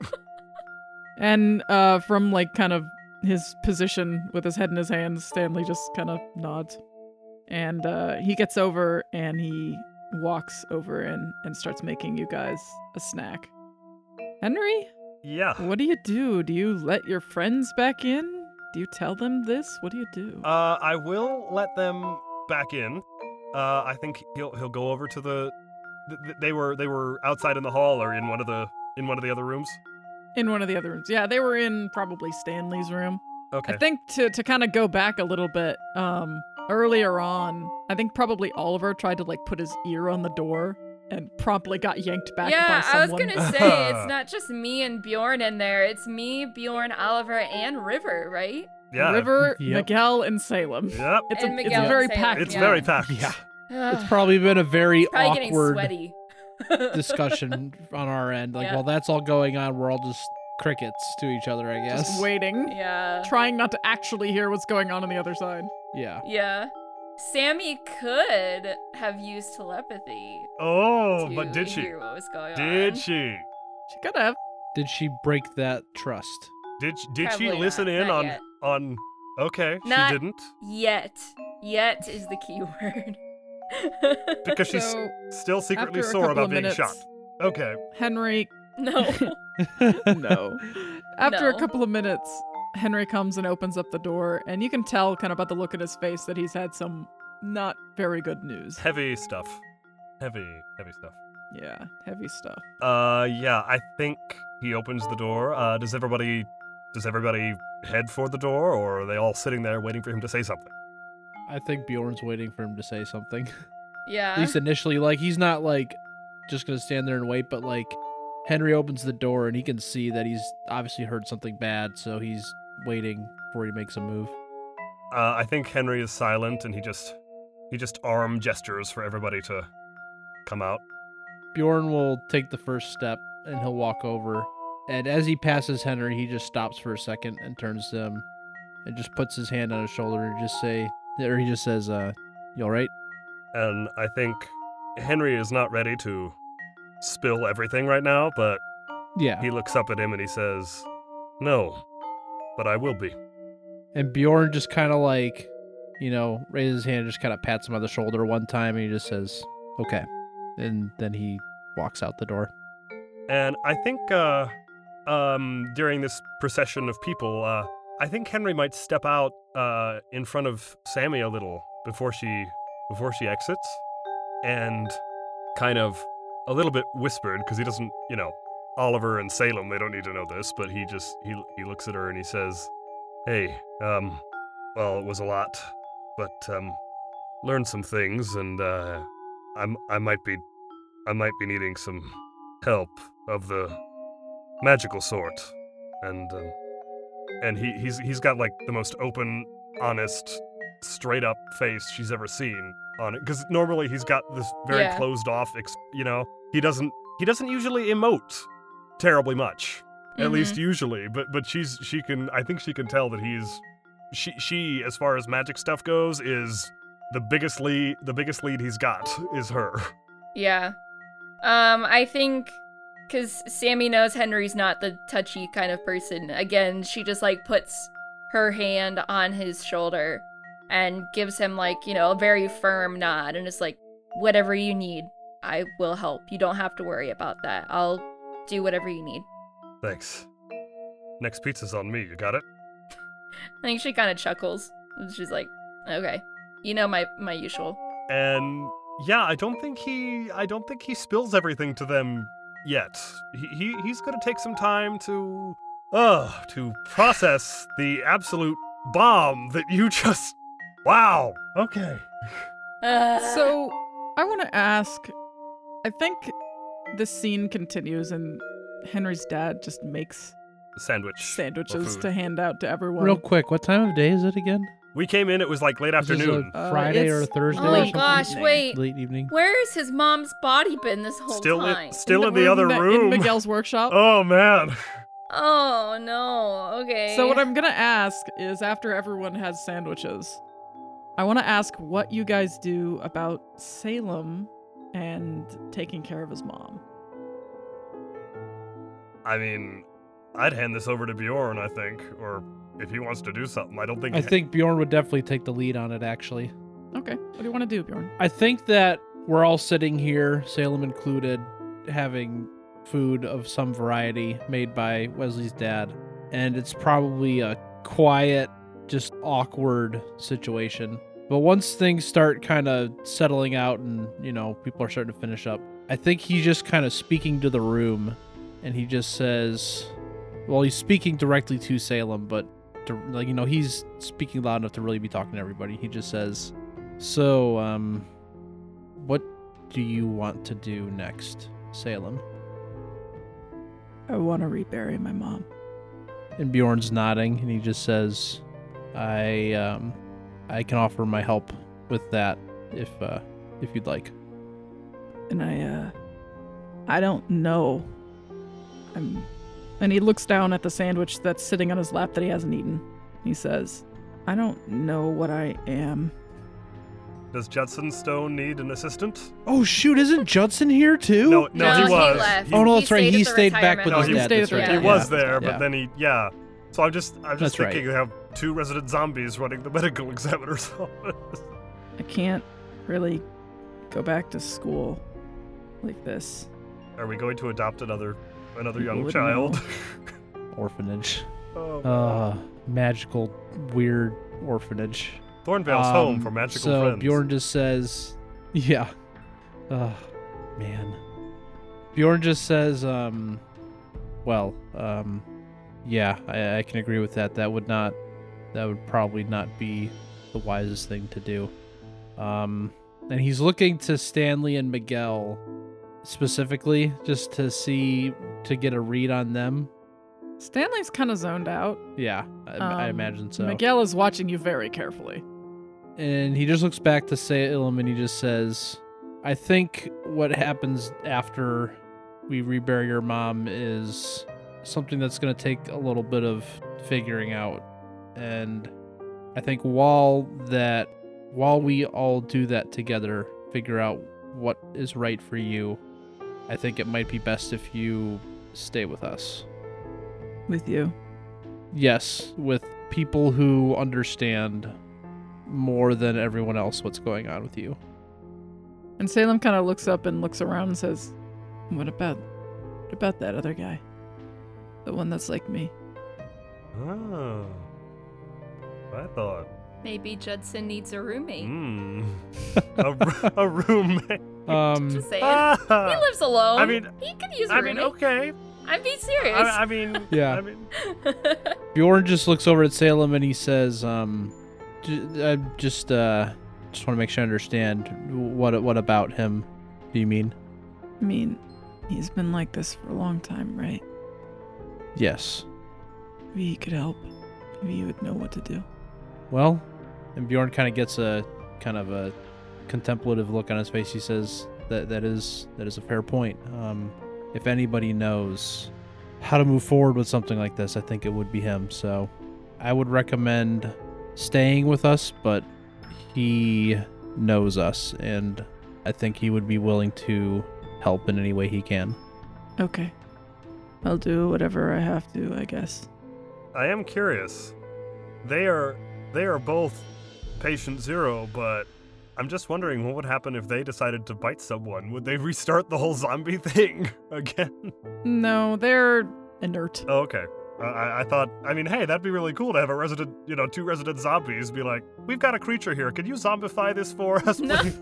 And uh, from like kind of his position with his head in his hands, Stanley just kind of nods. And uh, he gets over and he walks over and, and starts making you guys a snack. Henry, yeah. what do you do? Do you let your friends back in? Do you tell them this? What do you do? Uh, I will let them back in. Uh, I think he'll he'll go over to the. th- th- They were they were outside in the hall or in one of the in one of the other rooms. In one of the other rooms. Yeah, they were in probably Stanley's room. Okay. I think to, to kind of go back a little bit, um, earlier on, I think probably Oliver tried to like put his ear on the door and promptly got yanked back Yeah, by I was someone. gonna say it's not just me and Bjorn in there. It's me, Bjorn, Oliver, and River, right? yeah. River, Yep. Miguel, and Salem. Yep. It's And a, Miguel it's a and very Salem, packed. It's yeah. very packed. Yeah. Ugh, It's probably been a very probably getting awkward sweaty. discussion on our end. Like, Yeah. while that's all going on, we're all just crickets to each other, I guess. Just waiting, Yeah. trying not to actually hear what's going on on the other side. Yeah. Yeah. Sammy could have used telepathy Oh, to but did she? hear what was going on. Did she? She could have. Did she break that trust? Did sh- did she Probably listen not, in not on yet. on? Okay, Not- she didn't Yet. Yet is the key word. because she's So, still secretly after a sore couple about of being minutes, shot. Okay. Henry, No. no. After No. a couple of minutes, Henry comes and opens up the door, and you can tell kind of by the look at his face that he's had some not very good news. Heavy stuff. Heavy, heavy stuff. Yeah, heavy stuff. Uh, yeah, I think he opens the door. Uh, does everybody, does everybody head for the door, or are they all sitting there waiting for him to say something? I think Bjorn's waiting for him to say something. Yeah. At least initially, like he's not like just gonna stand there and wait, but like Henry opens the door and he can see that he's obviously heard something bad, so he's waiting before he makes a move. Uh, I think Henry is silent, and he just, he just arm gestures for everybody to come out. Bjorn will take the first step and he'll walk over. And as he passes Henry, he just stops for a second and turns to him and just puts his hand on his shoulder and just say, or he just says, uh, you all right? And I think Henry is not ready to spill everything right now, but Yeah. he looks up at him and he says, "No, but I will be." And Bjorn just kind of like, you know, raises his hand and just kind of pats him on the shoulder one time and he just says, okay. And then he walks out the door. And I think uh, um, during this procession of people, uh, I think Henry might step out uh, in front of Sammy a little before she before she exits, and kind of a little bit whispered, because he doesn't, you know, Oliver and Salem, they don't need to know this, but he just he he looks at her and he says, "Hey, um, well, it was a lot, but um, learned some things, and uh, I'm I might be I might be needing some help of the magical sort," and um, and he he's he's got like the most open, honest, straight up face she's ever seen on it, because normally he's got this very Yeah. closed off, ex- you know, he doesn't he doesn't usually emote terribly much, at Mhm. least usually, but but she's she can I think she can tell that he's she she as far as magic stuff goes is the biggest lead the biggest lead he's got is her. Yeah. Um, I think because Sammy knows Henry's not the touchy kind of person. Again, she just like puts her hand on his shoulder and gives him like, you know, a very firm nod and is like, whatever you need, I will help. You don't have to worry about that. I'll do whatever you need. Thanks. Next pizza's on me, you got it? I think she kind of chuckles. She's like, okay, you know my my usual. And yeah, I don't think he I don't think he spills everything to them yet. He, he he's gonna take some time to uh to process the absolute bomb that you just wow. Okay. Uh, So, I want to ask, I think the scene continues and Henry's dad just makes Sandwich. sandwiches food. to hand out to everyone. Real quick, what time of day is it again? We came in, it was like late Is this afternoon. a Uh, Friday or a it's Thursday oh or my something? gosh, evening. wait. Late evening. Where's his mom's body been this whole Still time? in, still in the room other that- room. in Miguel's workshop. Oh man. Oh no. Okay. So what I'm gonna ask is, after everyone has sandwiches, I want to ask what you guys do about Salem and taking care of his mom. I mean, I'd hand this over to Bjorn, I think, or if he wants to do something. I don't think I think Bjorn would definitely take the lead on it, actually. Okay, what do you want to do, Bjorn? I think that we're all sitting here, Salem included, having food of some variety made by Wesley's dad. And it's probably a quiet, just awkward situation. But once things start kind of settling out and, you know, people are starting to finish up, I think he's just kind of speaking to the room. And he just says, well, he's speaking directly to Salem, but, to, like, you know, he's speaking loud enough to really be talking to everybody. He just says, so, um, what do you want to do next, Salem? I want to rebury my mom. And Bjorn's nodding, and he just says, I, um, I can offer my help with that if, uh, if you'd like. And I, uh, I don't know. I'm, and he looks down at the sandwich that's sitting on his lap that he hasn't eaten. He says, I don't know what I am. Does Judson Stone need an assistant? Oh, shoot, isn't Judson here, too? No, no, No, he he was. left. Oh, no, He that's right. stayed He at the stayed back retirement with No, his he dad. stayed That's at the right. He Yeah. was there, but Yeah. then he, yeah. So I'm just, I'm just That's right. thinking they have two resident zombies running the medical examiner's office. I can't really go back to school like this. Are we going to adopt another, another People young would child? know. Orphanage. oh, Uh, magical, weird orphanage. Thornvale's home Um, for magical so friends. Bjorn just says, yeah. Uh, man. Bjorn just says, um, well, um, yeah, I, I can agree with that. That would not, that would probably not be the wisest thing to do. Um, and he's looking to Stanley and Miguel specifically just to see, to get a read on them. Stanley's kind of zoned out. Yeah, I, I Um, imagine so. Miguel is watching you very carefully. And he just looks back to Salem and he just says, I think what happens after we rebury your mom is something that's going to take a little bit of figuring out. And I think while that, while we all do that together, figure out what is right for you, I think it might be best if you stay with us. With you. Yes, with people who understand more than everyone else what's going on with you. And Salem kind of looks up and looks around and says, what about, what about that other guy? The one that's like me. Oh. I thought. Maybe Judson needs a roommate. Hmm. a, a roommate. Um, Just saying. Ah. He lives alone. I mean- he could use a I roommate. mean, okay. I'm being serious. I, I mean, Yeah. I mean, Bjorn just looks over at Salem and he says, um, j- I just, uh, just want to make sure I understand what, what about him do you mean? I mean, he's been like this for a long time, right? Yes. Maybe he could help. Maybe you would know what to do. Well, and Bjorn kind of gets a kind of a contemplative look on his face. He says that that is that is a fair point. Um, if anybody knows how to move forward with something like this, I think it would be him. So I would recommend staying with us, but he knows us, and I think he would be willing to help in any way he can. Okay. I'll do whatever I have to, I guess. I am curious. They are they are both patient zero, but I'm just wondering what would happen if they decided to bite someone. Would they restart the whole zombie thing again? No, they're inert. Oh, okay. Uh, I, I thought, I mean, hey, that'd be really cool to have a resident, you know, two resident zombies be like, we've got a creature here. Can you zombify this for us, no. please?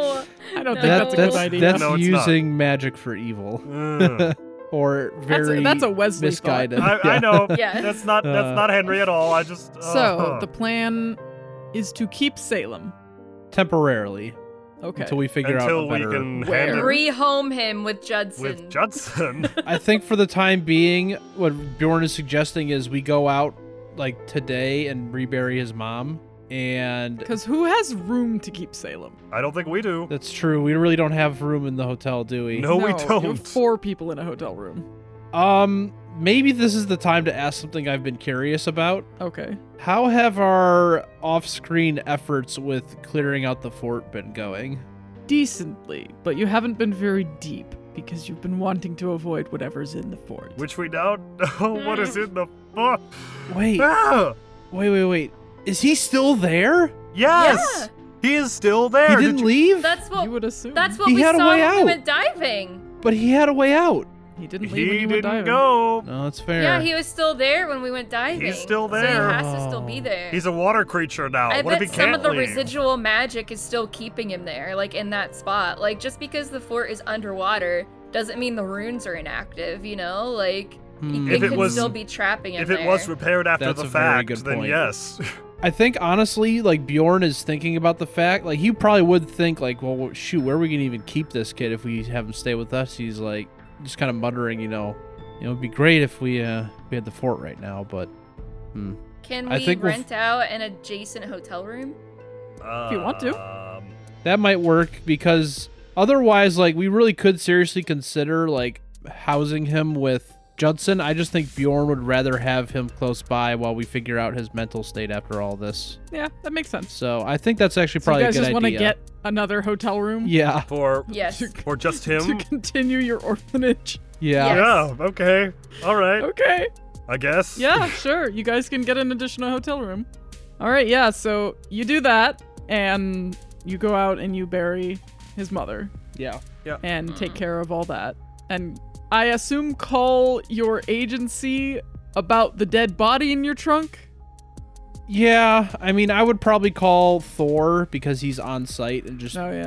I don't think No. that's a good that's idea. that's No, it's not. using magic for evil. Ugh. Or That's very a, that's a Wesley misguided. thought. I, I know. Yeah. That's not that's Uh, not Henry at all. I just. Uh, So, the plan is to keep Salem. Temporarily Okay. until we figure until out a we better. can Where? hand it Rehome him with Judson. with Judson. I think for the time being, what Bjorn is suggesting is we go out like today and rebury his mom. And Because who has room to keep Salem? I don't think we do. that's true. We really don't have room in the hotel, do we? No, we You don't. have four people in a hotel room. Um, maybe this is the time to ask something I've been curious about. Okay. How have our off-screen efforts with clearing out the fort been going? Decently, but you haven't been very deep because you've been wanting to avoid whatever's in the fort. Which we don't know what is in the book. Wait, Ah! wait, wait, wait. Is he still there? Yes, he is still there. He didn't Did you- leave? That's what. You would assume. That's what He we had a saw way when we out. went diving. But he had a way out. He didn't leave when He you went didn't diving. go. No, that's fair. Yeah, he was still there when we went diving. He's still So there. he has to still be there. He's a water creature now. I what bet if he some can't of the leave? residual magic is still keeping him there, like in that spot. Like just because the fort is underwater doesn't mean the runes are inactive. You know, like Hmm. it If it could was- still be trapping him If it there. was repaired after That's the a very fact, good then point. yes. I think honestly, like Bjorn is thinking about the fact, like he probably would think, like, well, shoot, where are we gonna even keep this kid if we have him stay with us? He's like, just kind of muttering, you know, you know, it'd be great if we uh we had the fort right now, but hmm. Can I we think we'll f- rent out an adjacent hotel room? If you want to. Um, that might work because otherwise, like, we really could seriously consider like housing him with Judson. I just think Bjorn would rather have him close by while we figure out his mental state after all this. Yeah, that makes sense. So I think that's actually So probably you guys a good just want to idea. get another hotel room Yeah, for Yes. for just to him. continue your orphanage? yeah. Yes. Yeah. Okay. All right. Okay. I guess. Yeah, sure. You guys can get an additional hotel room. All right, yeah, so you do that, and you go out and you bury his mother Yeah. and take care of all that. And I assume call your agency about the dead body in your trunk? Yeah, I mean, I would probably call Thor because he's on site and just Oh, yeah.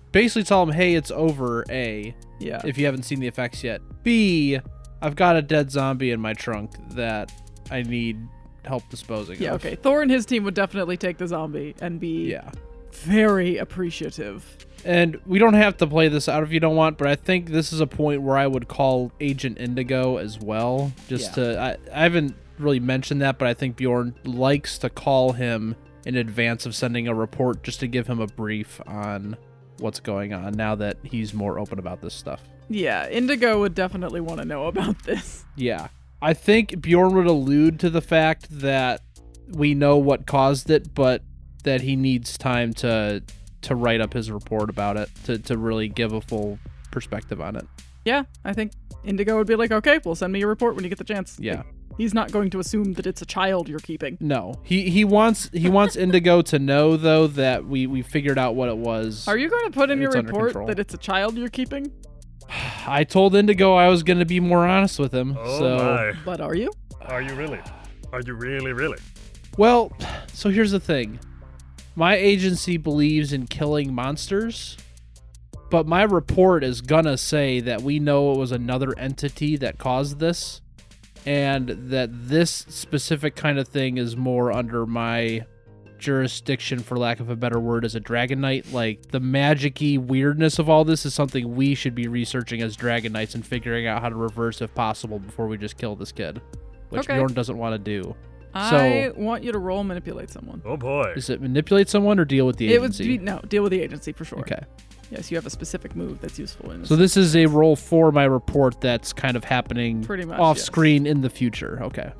basically tell him, hey, it's over, A, Yeah. if you haven't seen the effects yet. B, I've got a dead zombie in my trunk that I need help disposing yeah, of. okay. Thor and his team would definitely take the zombie and be Yeah. very appreciative. And we don't have to play this out if you don't want, but I think this is a point where I would call Agent Indigo as well. Just Yeah. to, I, I haven't really mentioned that, but I think Bjorn likes to call him in advance of sending a report just to give him a brief on what's going on now that he's more open about this stuff. Yeah, Indigo would definitely want to know about this. Yeah. I think Bjorn would allude to the fact that we know what caused it, but that he needs time to to write up his report about it, to, to really give a full perspective on it. Yeah, I think Indigo would be like, okay, well, send me your report when you get the chance. Yeah. Like, he's not going to assume that it's a child you're keeping. No. He he wants he wants Indigo to know, though, that we, we figured out what it was. Are you going to put in your It's under report control. that it's a child you're keeping? I told Indigo I was going to be more honest with him. Oh so my. But are you? Are you really? Are you really, really? Well, so here's the thing. My agency believes in killing monsters, but my report is gonna say that we know it was another entity that caused this, and that this specific kind of thing is more under my jurisdiction, for lack of a better word, as a Dragon Knight. Like, the magic-y weirdness of all this is something we should be researching as Dragon Knights and figuring out how to reverse if possible before we just kill this kid, which Okay. Bjorn doesn't want to do. I want you to roll manipulate someone. Oh boy. Is it manipulate someone or deal with the It would agency? be, no, deal with the agency for sure. Okay. Yes, you have a specific move that's useful in this. So this is a roll for my report that's kind of happening Pretty much, off yes. screen in the future. Okay.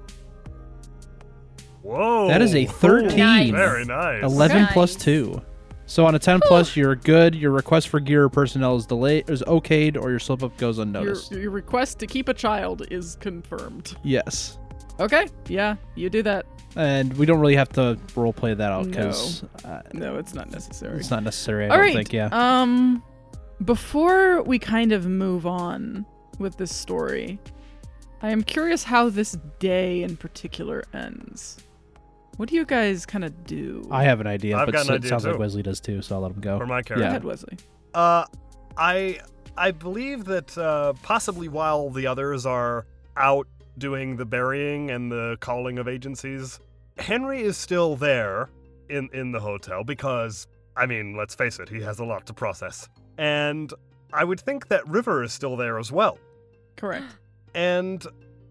Whoa. That is a thirteen. Nice. Very nice. eleven Nice. plus two. So on a ten plus, you're good. Your request for gear or personnel is delayed, is okayed, or your slip up goes your, unnoticed. your request to keep a child is confirmed. Yes. Okay, yeah, you do that. And we don't really have to role play that out because uh, No, it's not necessary. it's not necessary. I All don't right. think. Yeah. Um, before we kind of move on with this story, I am curious how this day in particular ends. What do you guys kind of do? I have an idea, I've but got an so- it idea sounds like too. Wesley does too, so I'll let him go. For my Go character. ahead, Wesley. Uh, I I believe that uh, possibly while the others are out doing the burying and the calling of agencies, Henry is still there in in the hotel because, I mean, let's face it, he has a lot to process. And I would think that River is still there as well. Correct. And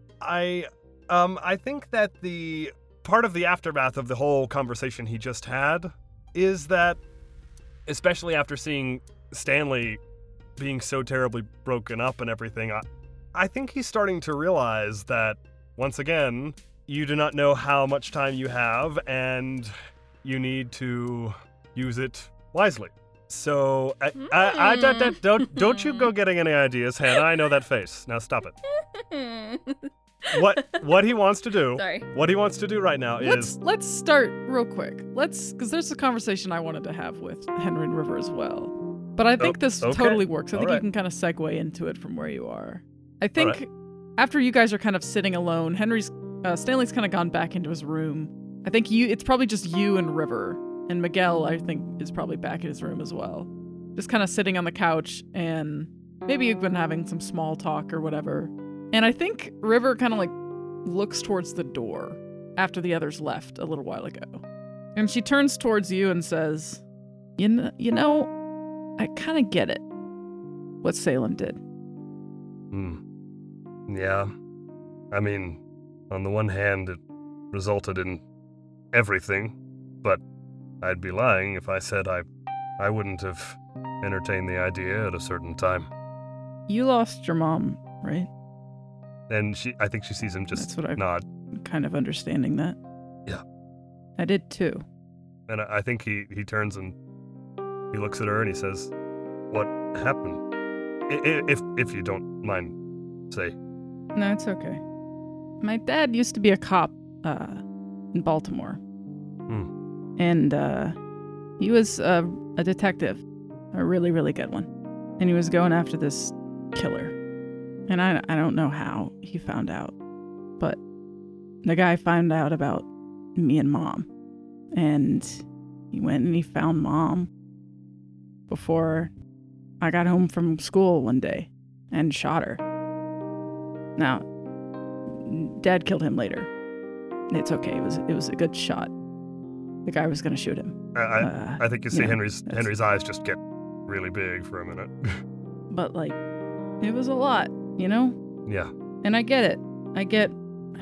I um I think that the part of the aftermath of the whole conversation he just had is that, especially after seeing Stanley being so terribly broken up and everything, I, I think he's starting to realize that, once again, you do not know how much time you have and you need to use it wisely. So, I, I, I, don't, don't, don't, don't you go getting any ideas, Hannah. I know that face. Now stop it. What what he wants to do, Sorry. what he wants to do right now Let's is let's start real quick. Let's because there's a conversation I wanted to have with Henry and River as well. But I think Oh, this okay. totally works. I All think right. you can kind of segue into it from where you are. I think right. after you guys are kind of sitting alone, Henry's uh, Stanley's kind of gone back into his room. I think you it's probably just you and River, and Miguel I think is probably back in his room as well. Just kind of sitting on the couch, and maybe you've been having some small talk or whatever. And I think River kind of like looks towards the door after the others left a little while ago. And she turns towards you and says, You know, you know I kind of get it, what Salem did. Hmm. Yeah. I mean, on the one hand, it resulted in everything, but I'd be lying if I said I I wouldn't have entertained the idea at a certain time. You lost your mom, right? And she I think she sees him just That's what I- nod. Kind of understanding that. Yeah. I did too. And I, I think he, he turns and he looks at her and he says, "What happened? I, I, if if you don't mind, say." No, it's okay. My dad used to be a cop uh, in Baltimore. Hmm. And uh, he was uh, a detective, a really, really good one. And he was going after this killer. And I, I don't know how he found out, but the guy found out about me and Mom. And he went and he found Mom before I got home from school one day and shot her. Now, Dad killed him later. It's okay. It was it was a good shot. The guy was going to shoot him. I, I, Uh, I think you see you know, Henry's that's- Henry's eyes just get really big for a minute. But, like, it was a lot, you know? Yeah. And I get it. I get...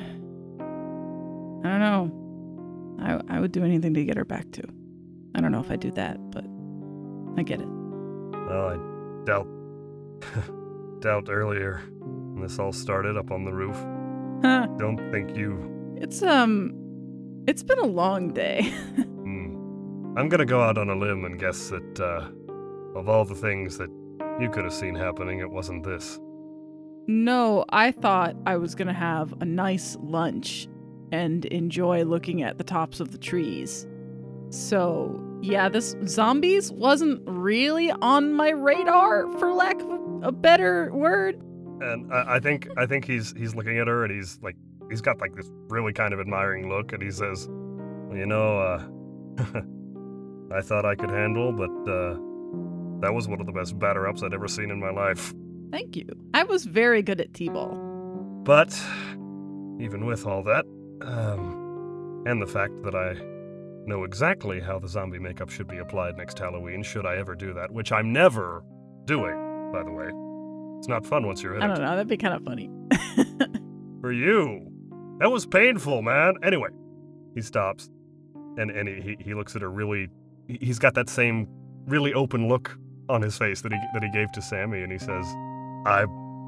I don't know. I, I would do anything to get her back, too. I don't know if I'd do that, but I get it. Well, I doubt doubt earlier when this all started up on the roof. Huh. Don't think you. It's, um... It's been a long day. Hmm. I'm gonna go out on a limb and guess that uh, of all the things that you could have seen happening, it wasn't this. No, I thought I was going to have a nice lunch and enjoy looking at the tops of the trees. So, yeah, this zombies wasn't really on my radar, for lack of a, a better word. And I, I think I think he's he's looking at her and he's like he's got like this really kind of admiring look and he says, well, you know, uh, I thought I could handle, but uh, that was one of the best batter ups I'd ever seen in my life. Thank you. I was very good at T-ball. But even with all that, um, and the fact that I know exactly how the zombie makeup should be applied next Halloween, should I ever do that, which I'm never doing, by the way. It's not fun once you're in I it. don't know. That'd be kind of funny. For you. That was painful, man. Anyway, he stops, and, and he, he, he looks at her really... he- He's got that same really open look on his face that he that he gave to Sammy, and he says, I...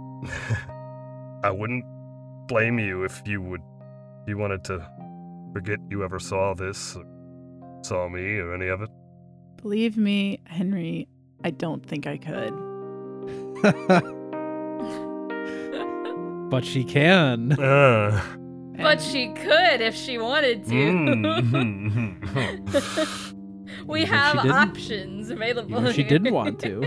I wouldn't blame you if you would... if you wanted to forget you ever saw this, or saw me, or any of it. Believe me, Henry, I don't think I could. But she can. Uh, But she could if she wanted to. mm, We Even if have she didn't. options available. Even if she here. didn't want to.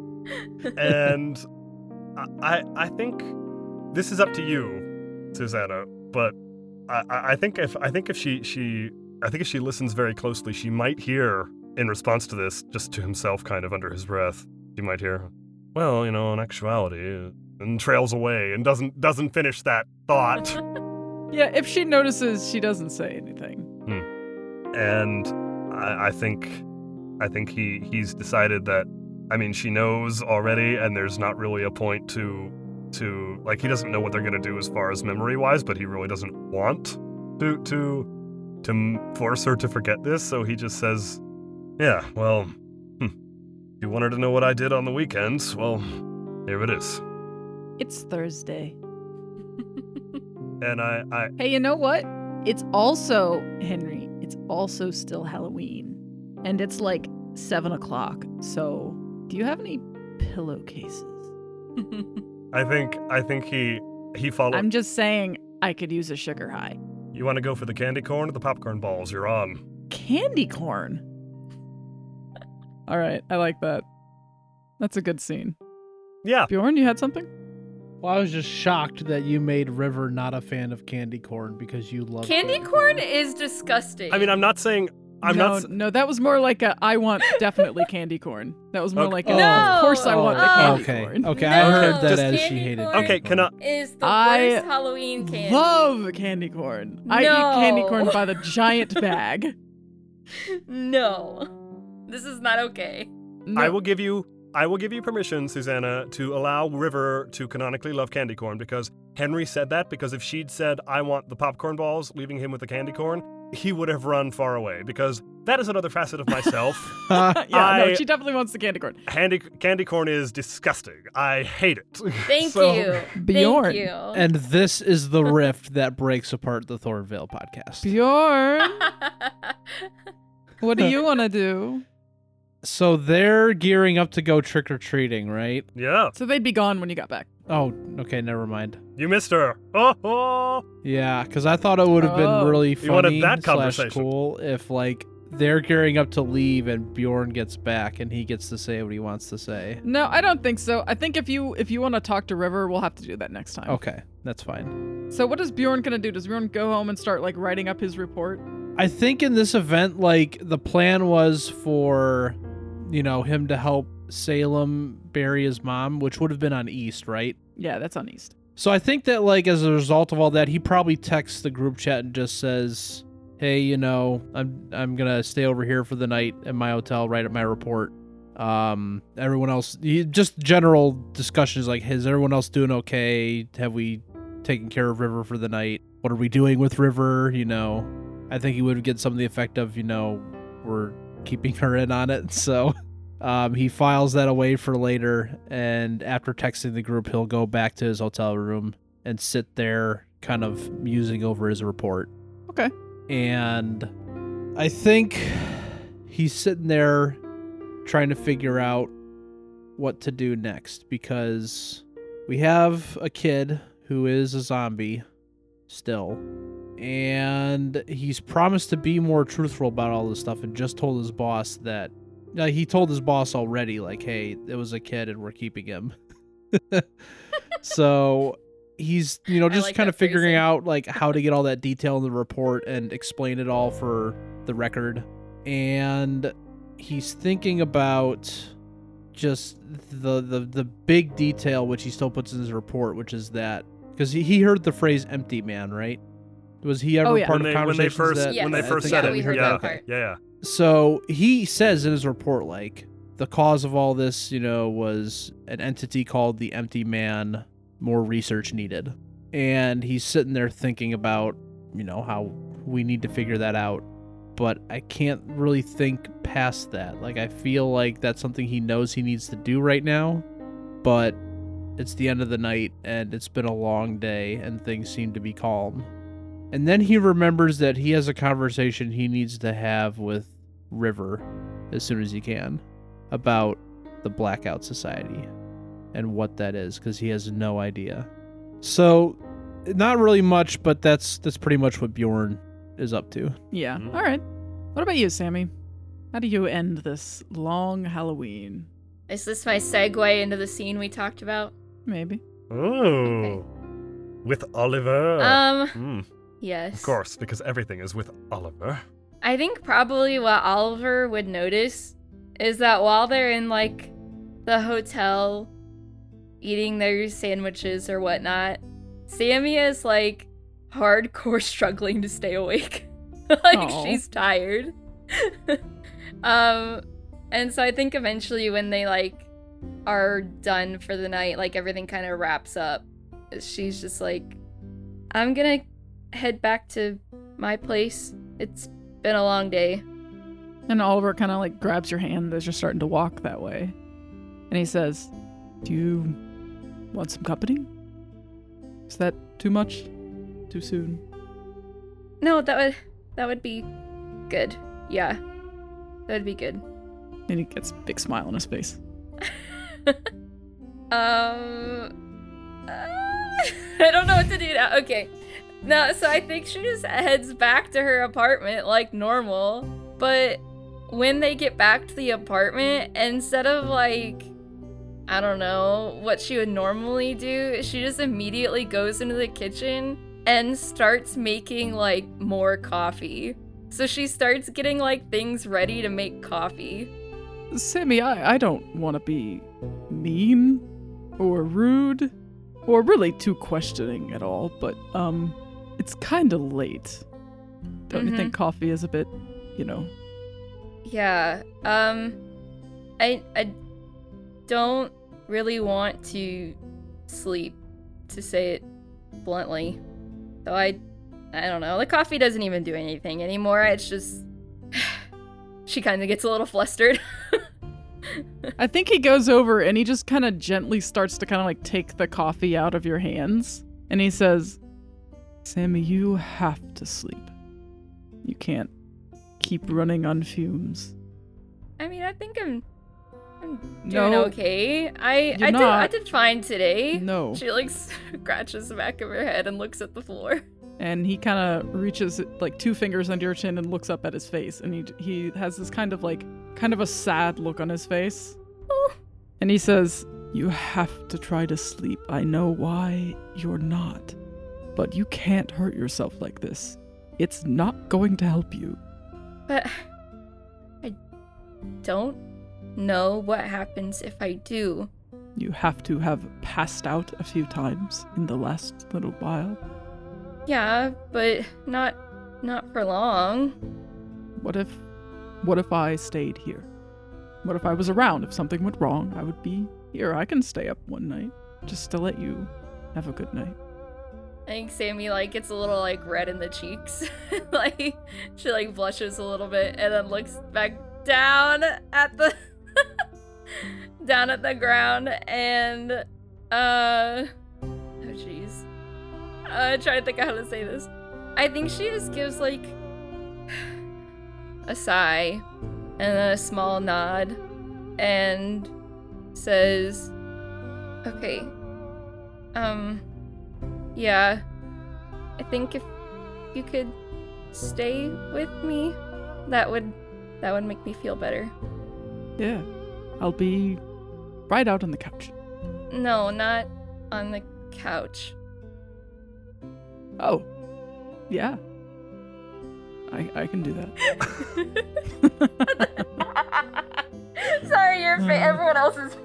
and I, I I think this is up to you, Susanna. But I, I I think if I think if she she I think if she listens very closely, she might hear in response to this, just to himself, kind of under his breath, she might hear, well, you know, in actuality, and trails away and doesn't doesn't finish that thought. Yeah, if she notices, she doesn't say anything. And I, I think I think he he's decided that, I mean, she knows already, and there's not really a point to to like he doesn't know what they're gonna do as far as memory wise, but he really doesn't want to to to m- force her to forget this. So he just says, "Yeah, well, hmm, you wanted to know what I did on the weekends. Well, here it is." It's Thursday. And I I Hey, you know what? It's also, Henry, it's also still Halloween. And it's like seven o'clock. So, do you have any pillowcases? I think I think he he followed. I'm just saying I could use a sugar high. You want to go for the candy corn or the popcorn balls? You're on. Candy corn. All right, I like that. That's a good scene. Yeah. Bjorn, you had something? Well, I was just shocked that you made River not a fan of candy corn because you love Candy corn is disgusting. I mean, I'm not saying I'm no, not. s- no, that was more like a I want definitely candy corn. That was more Okay. like a, No. of course I want the Oh, candy okay. corn. Okay, no, I heard that just- as she candy hated corn Okay, can I? is the I worst Halloween candy. Love candy corn. I eat No. candy corn by the giant bag. No. This is not okay. No, I will give you. I will give you permission, Susanna, to allow River to canonically love candy corn because Henry said that. Because if she'd said, "I want the popcorn balls," leaving him with the candy corn, he would have run far away. Because that is another facet of myself. yeah, I- no, she definitely wants the candy corn. Candy candy corn is disgusting. I hate it. Thank So- you. Bjorn. Thank you. And this is the rift that breaks apart the Thornvale podcast. Bjorn, what do you want to do? So they're gearing up to go trick or treating, right? Yeah, So they'd be gone when you got back. Oh, okay, never mind. you missed her. Oh, oh. Yeah, because I thought it would have Oh. been really You wanted funny that slash conversation. cool if like they're gearing up to leave and Bjorn gets back and he gets to say what he wants to say. No, I don't think so. I think if you if you want to talk to River, we'll have to do that next time. Okay, that's fine. So what is Bjorn gonna do? Does Bjorn go home and start like writing up his report? I think in this event, like the plan was for, you know, him to help Salem bury his mom, which would have been on East, right? Yeah, that's on East. So I think that, like, as a result of all that, he probably texts the group chat and just says, hey, you know, I'm I'm going to stay over here for the night at my hotel, write up my report. Um, everyone else, he, just general discussions like, is everyone else doing okay? Have we taken care of River for the night? What are we doing with River? You know, I think he would get some of the effect of, you know, we're keeping her in on it. So um, he files that away for later. And after texting the group, he'll go back to his hotel room and sit there kind of musing over his report. Okay. And I think he's sitting there trying to figure out what to do next, because we have a kid who is a zombie still, and he's promised to be more truthful about all this stuff and just told his boss that uh, he told his boss already, like, hey, it was a kid and we're keeping him. So he's, you know, just like kind of that figuring phrasing. out like how to get all that detail in the report and explain it all for the record. And he's thinking about just the, the the big detail, which he still puts in his report, which is that because he, he heard the phrase "empty man," right? Was he ever Oh, yeah. part When of they, when they conversations first that, Yes. when they I first think said yeah, it, we heard yeah, that part. yeah, yeah. So he says in his report, like, the cause of all this, you know, was an entity called the Empty Man. More research needed. And he's sitting there thinking about, you know, how we need to figure that out. But I can't really think past that. Like, I feel like that's something he knows he needs to do right now. But it's the end of the night, and it's been a long day, and things seem to be calm. And then he remembers that he has a conversation he needs to have with River as soon as he can about the Blackout Society and what that is, because he has no idea. So, not really much, but that's that's pretty much what Bjorn is up to. Yeah. Mhm. All right. What about you, Sammy? How do you end this long Halloween? Is this my segue into the scene we talked about? Maybe. Oh, with Oliver. Um, Mm, yes. of course, because everything is with Oliver. I think probably what Oliver would notice is that while they're in, like, the hotel eating their sandwiches or whatnot, Sammy is, like, hardcore struggling to stay awake. Like, Aw. she's tired. um, and so I think eventually when they, like, are done for the night, like, everything kind of wraps up, she's just like, I'm gonna head back to my place. It's been a long day. And Oliver kind of like grabs your hand as you're starting to walk that way. And he says, do you want some company? Is that too much? Too soon? No, that would that would be good. Yeah. That would be good. And he gets a big smile on his face. um uh, I don't know what to do now. Okay. No, so I think she just heads back to her apartment like normal, but when they get back to the apartment, instead of like, I don't know, what she would normally do, she just immediately goes into the kitchen and starts making like more coffee. So she starts getting like things ready to make coffee. Sammy, I, I don't want to be mean or rude or really too questioning at all, but um, it's kind of late. Don't you Mhm. think coffee is a bit, you know? Yeah. Um I I don't really want to sleep, to say it bluntly. So I I don't know. The coffee doesn't even do anything anymore. It's just she kind of gets a little flustered. I think he goes over and he just kind of gently starts to kind of like take the coffee out of your hands. And he says, Sammy, you have to sleep. You can't keep running on fumes. I mean, I think I'm I'm doing No, okay. I you're I did I not. did fine today. No. She like scratches the back of her head and looks at the floor. And he kind of reaches like two fingers under your chin and looks up at his face. And he he has this kind of like, kind of a sad look on his face. Oh. And he says, you have to try to sleep. I know why you're not. But you can't hurt yourself like this. It's not going to help you. But I don't know what happens if I do. You have to have passed out a few times in the last little while. Yeah, but not not for long. What if what if I stayed here? What if I was around? If something went wrong, I would be here. I can stay up one night just to let you have a good night. I think Sammy like gets a little like red in the cheeks. Like she like blushes a little bit and then looks back down at the down at the ground and uh oh jeez. Uh trying to think of how to say this. I think she just gives like a sigh and a small nod and says, "Okay. Um Yeah, I think if you could stay with me, that would that would make me feel better." Yeah. I'll be right out on the couch. No, not on the couch. Oh. Yeah. I I can do that. Sorry, your fa- everyone else's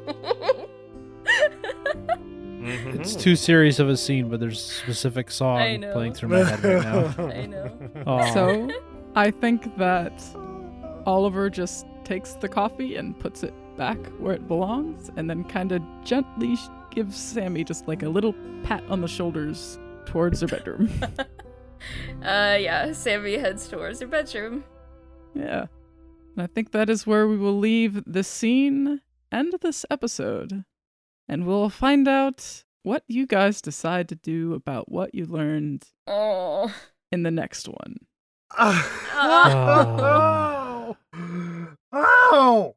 It's too serious of a scene, but there's a specific I song know. playing through my head right now. I know. Aw. So, I think that Oliver just takes the coffee and puts it back where it belongs, and then kind of gently sh- gives Sammy just like a little pat on the shoulders towards her bedroom. Uh, yeah, Sammy heads towards her bedroom. Yeah. And I think that is where we will leave this scene and this episode. And we'll find out what you guys decide to do about what you learned Oh. in the next one. Oh. Oh.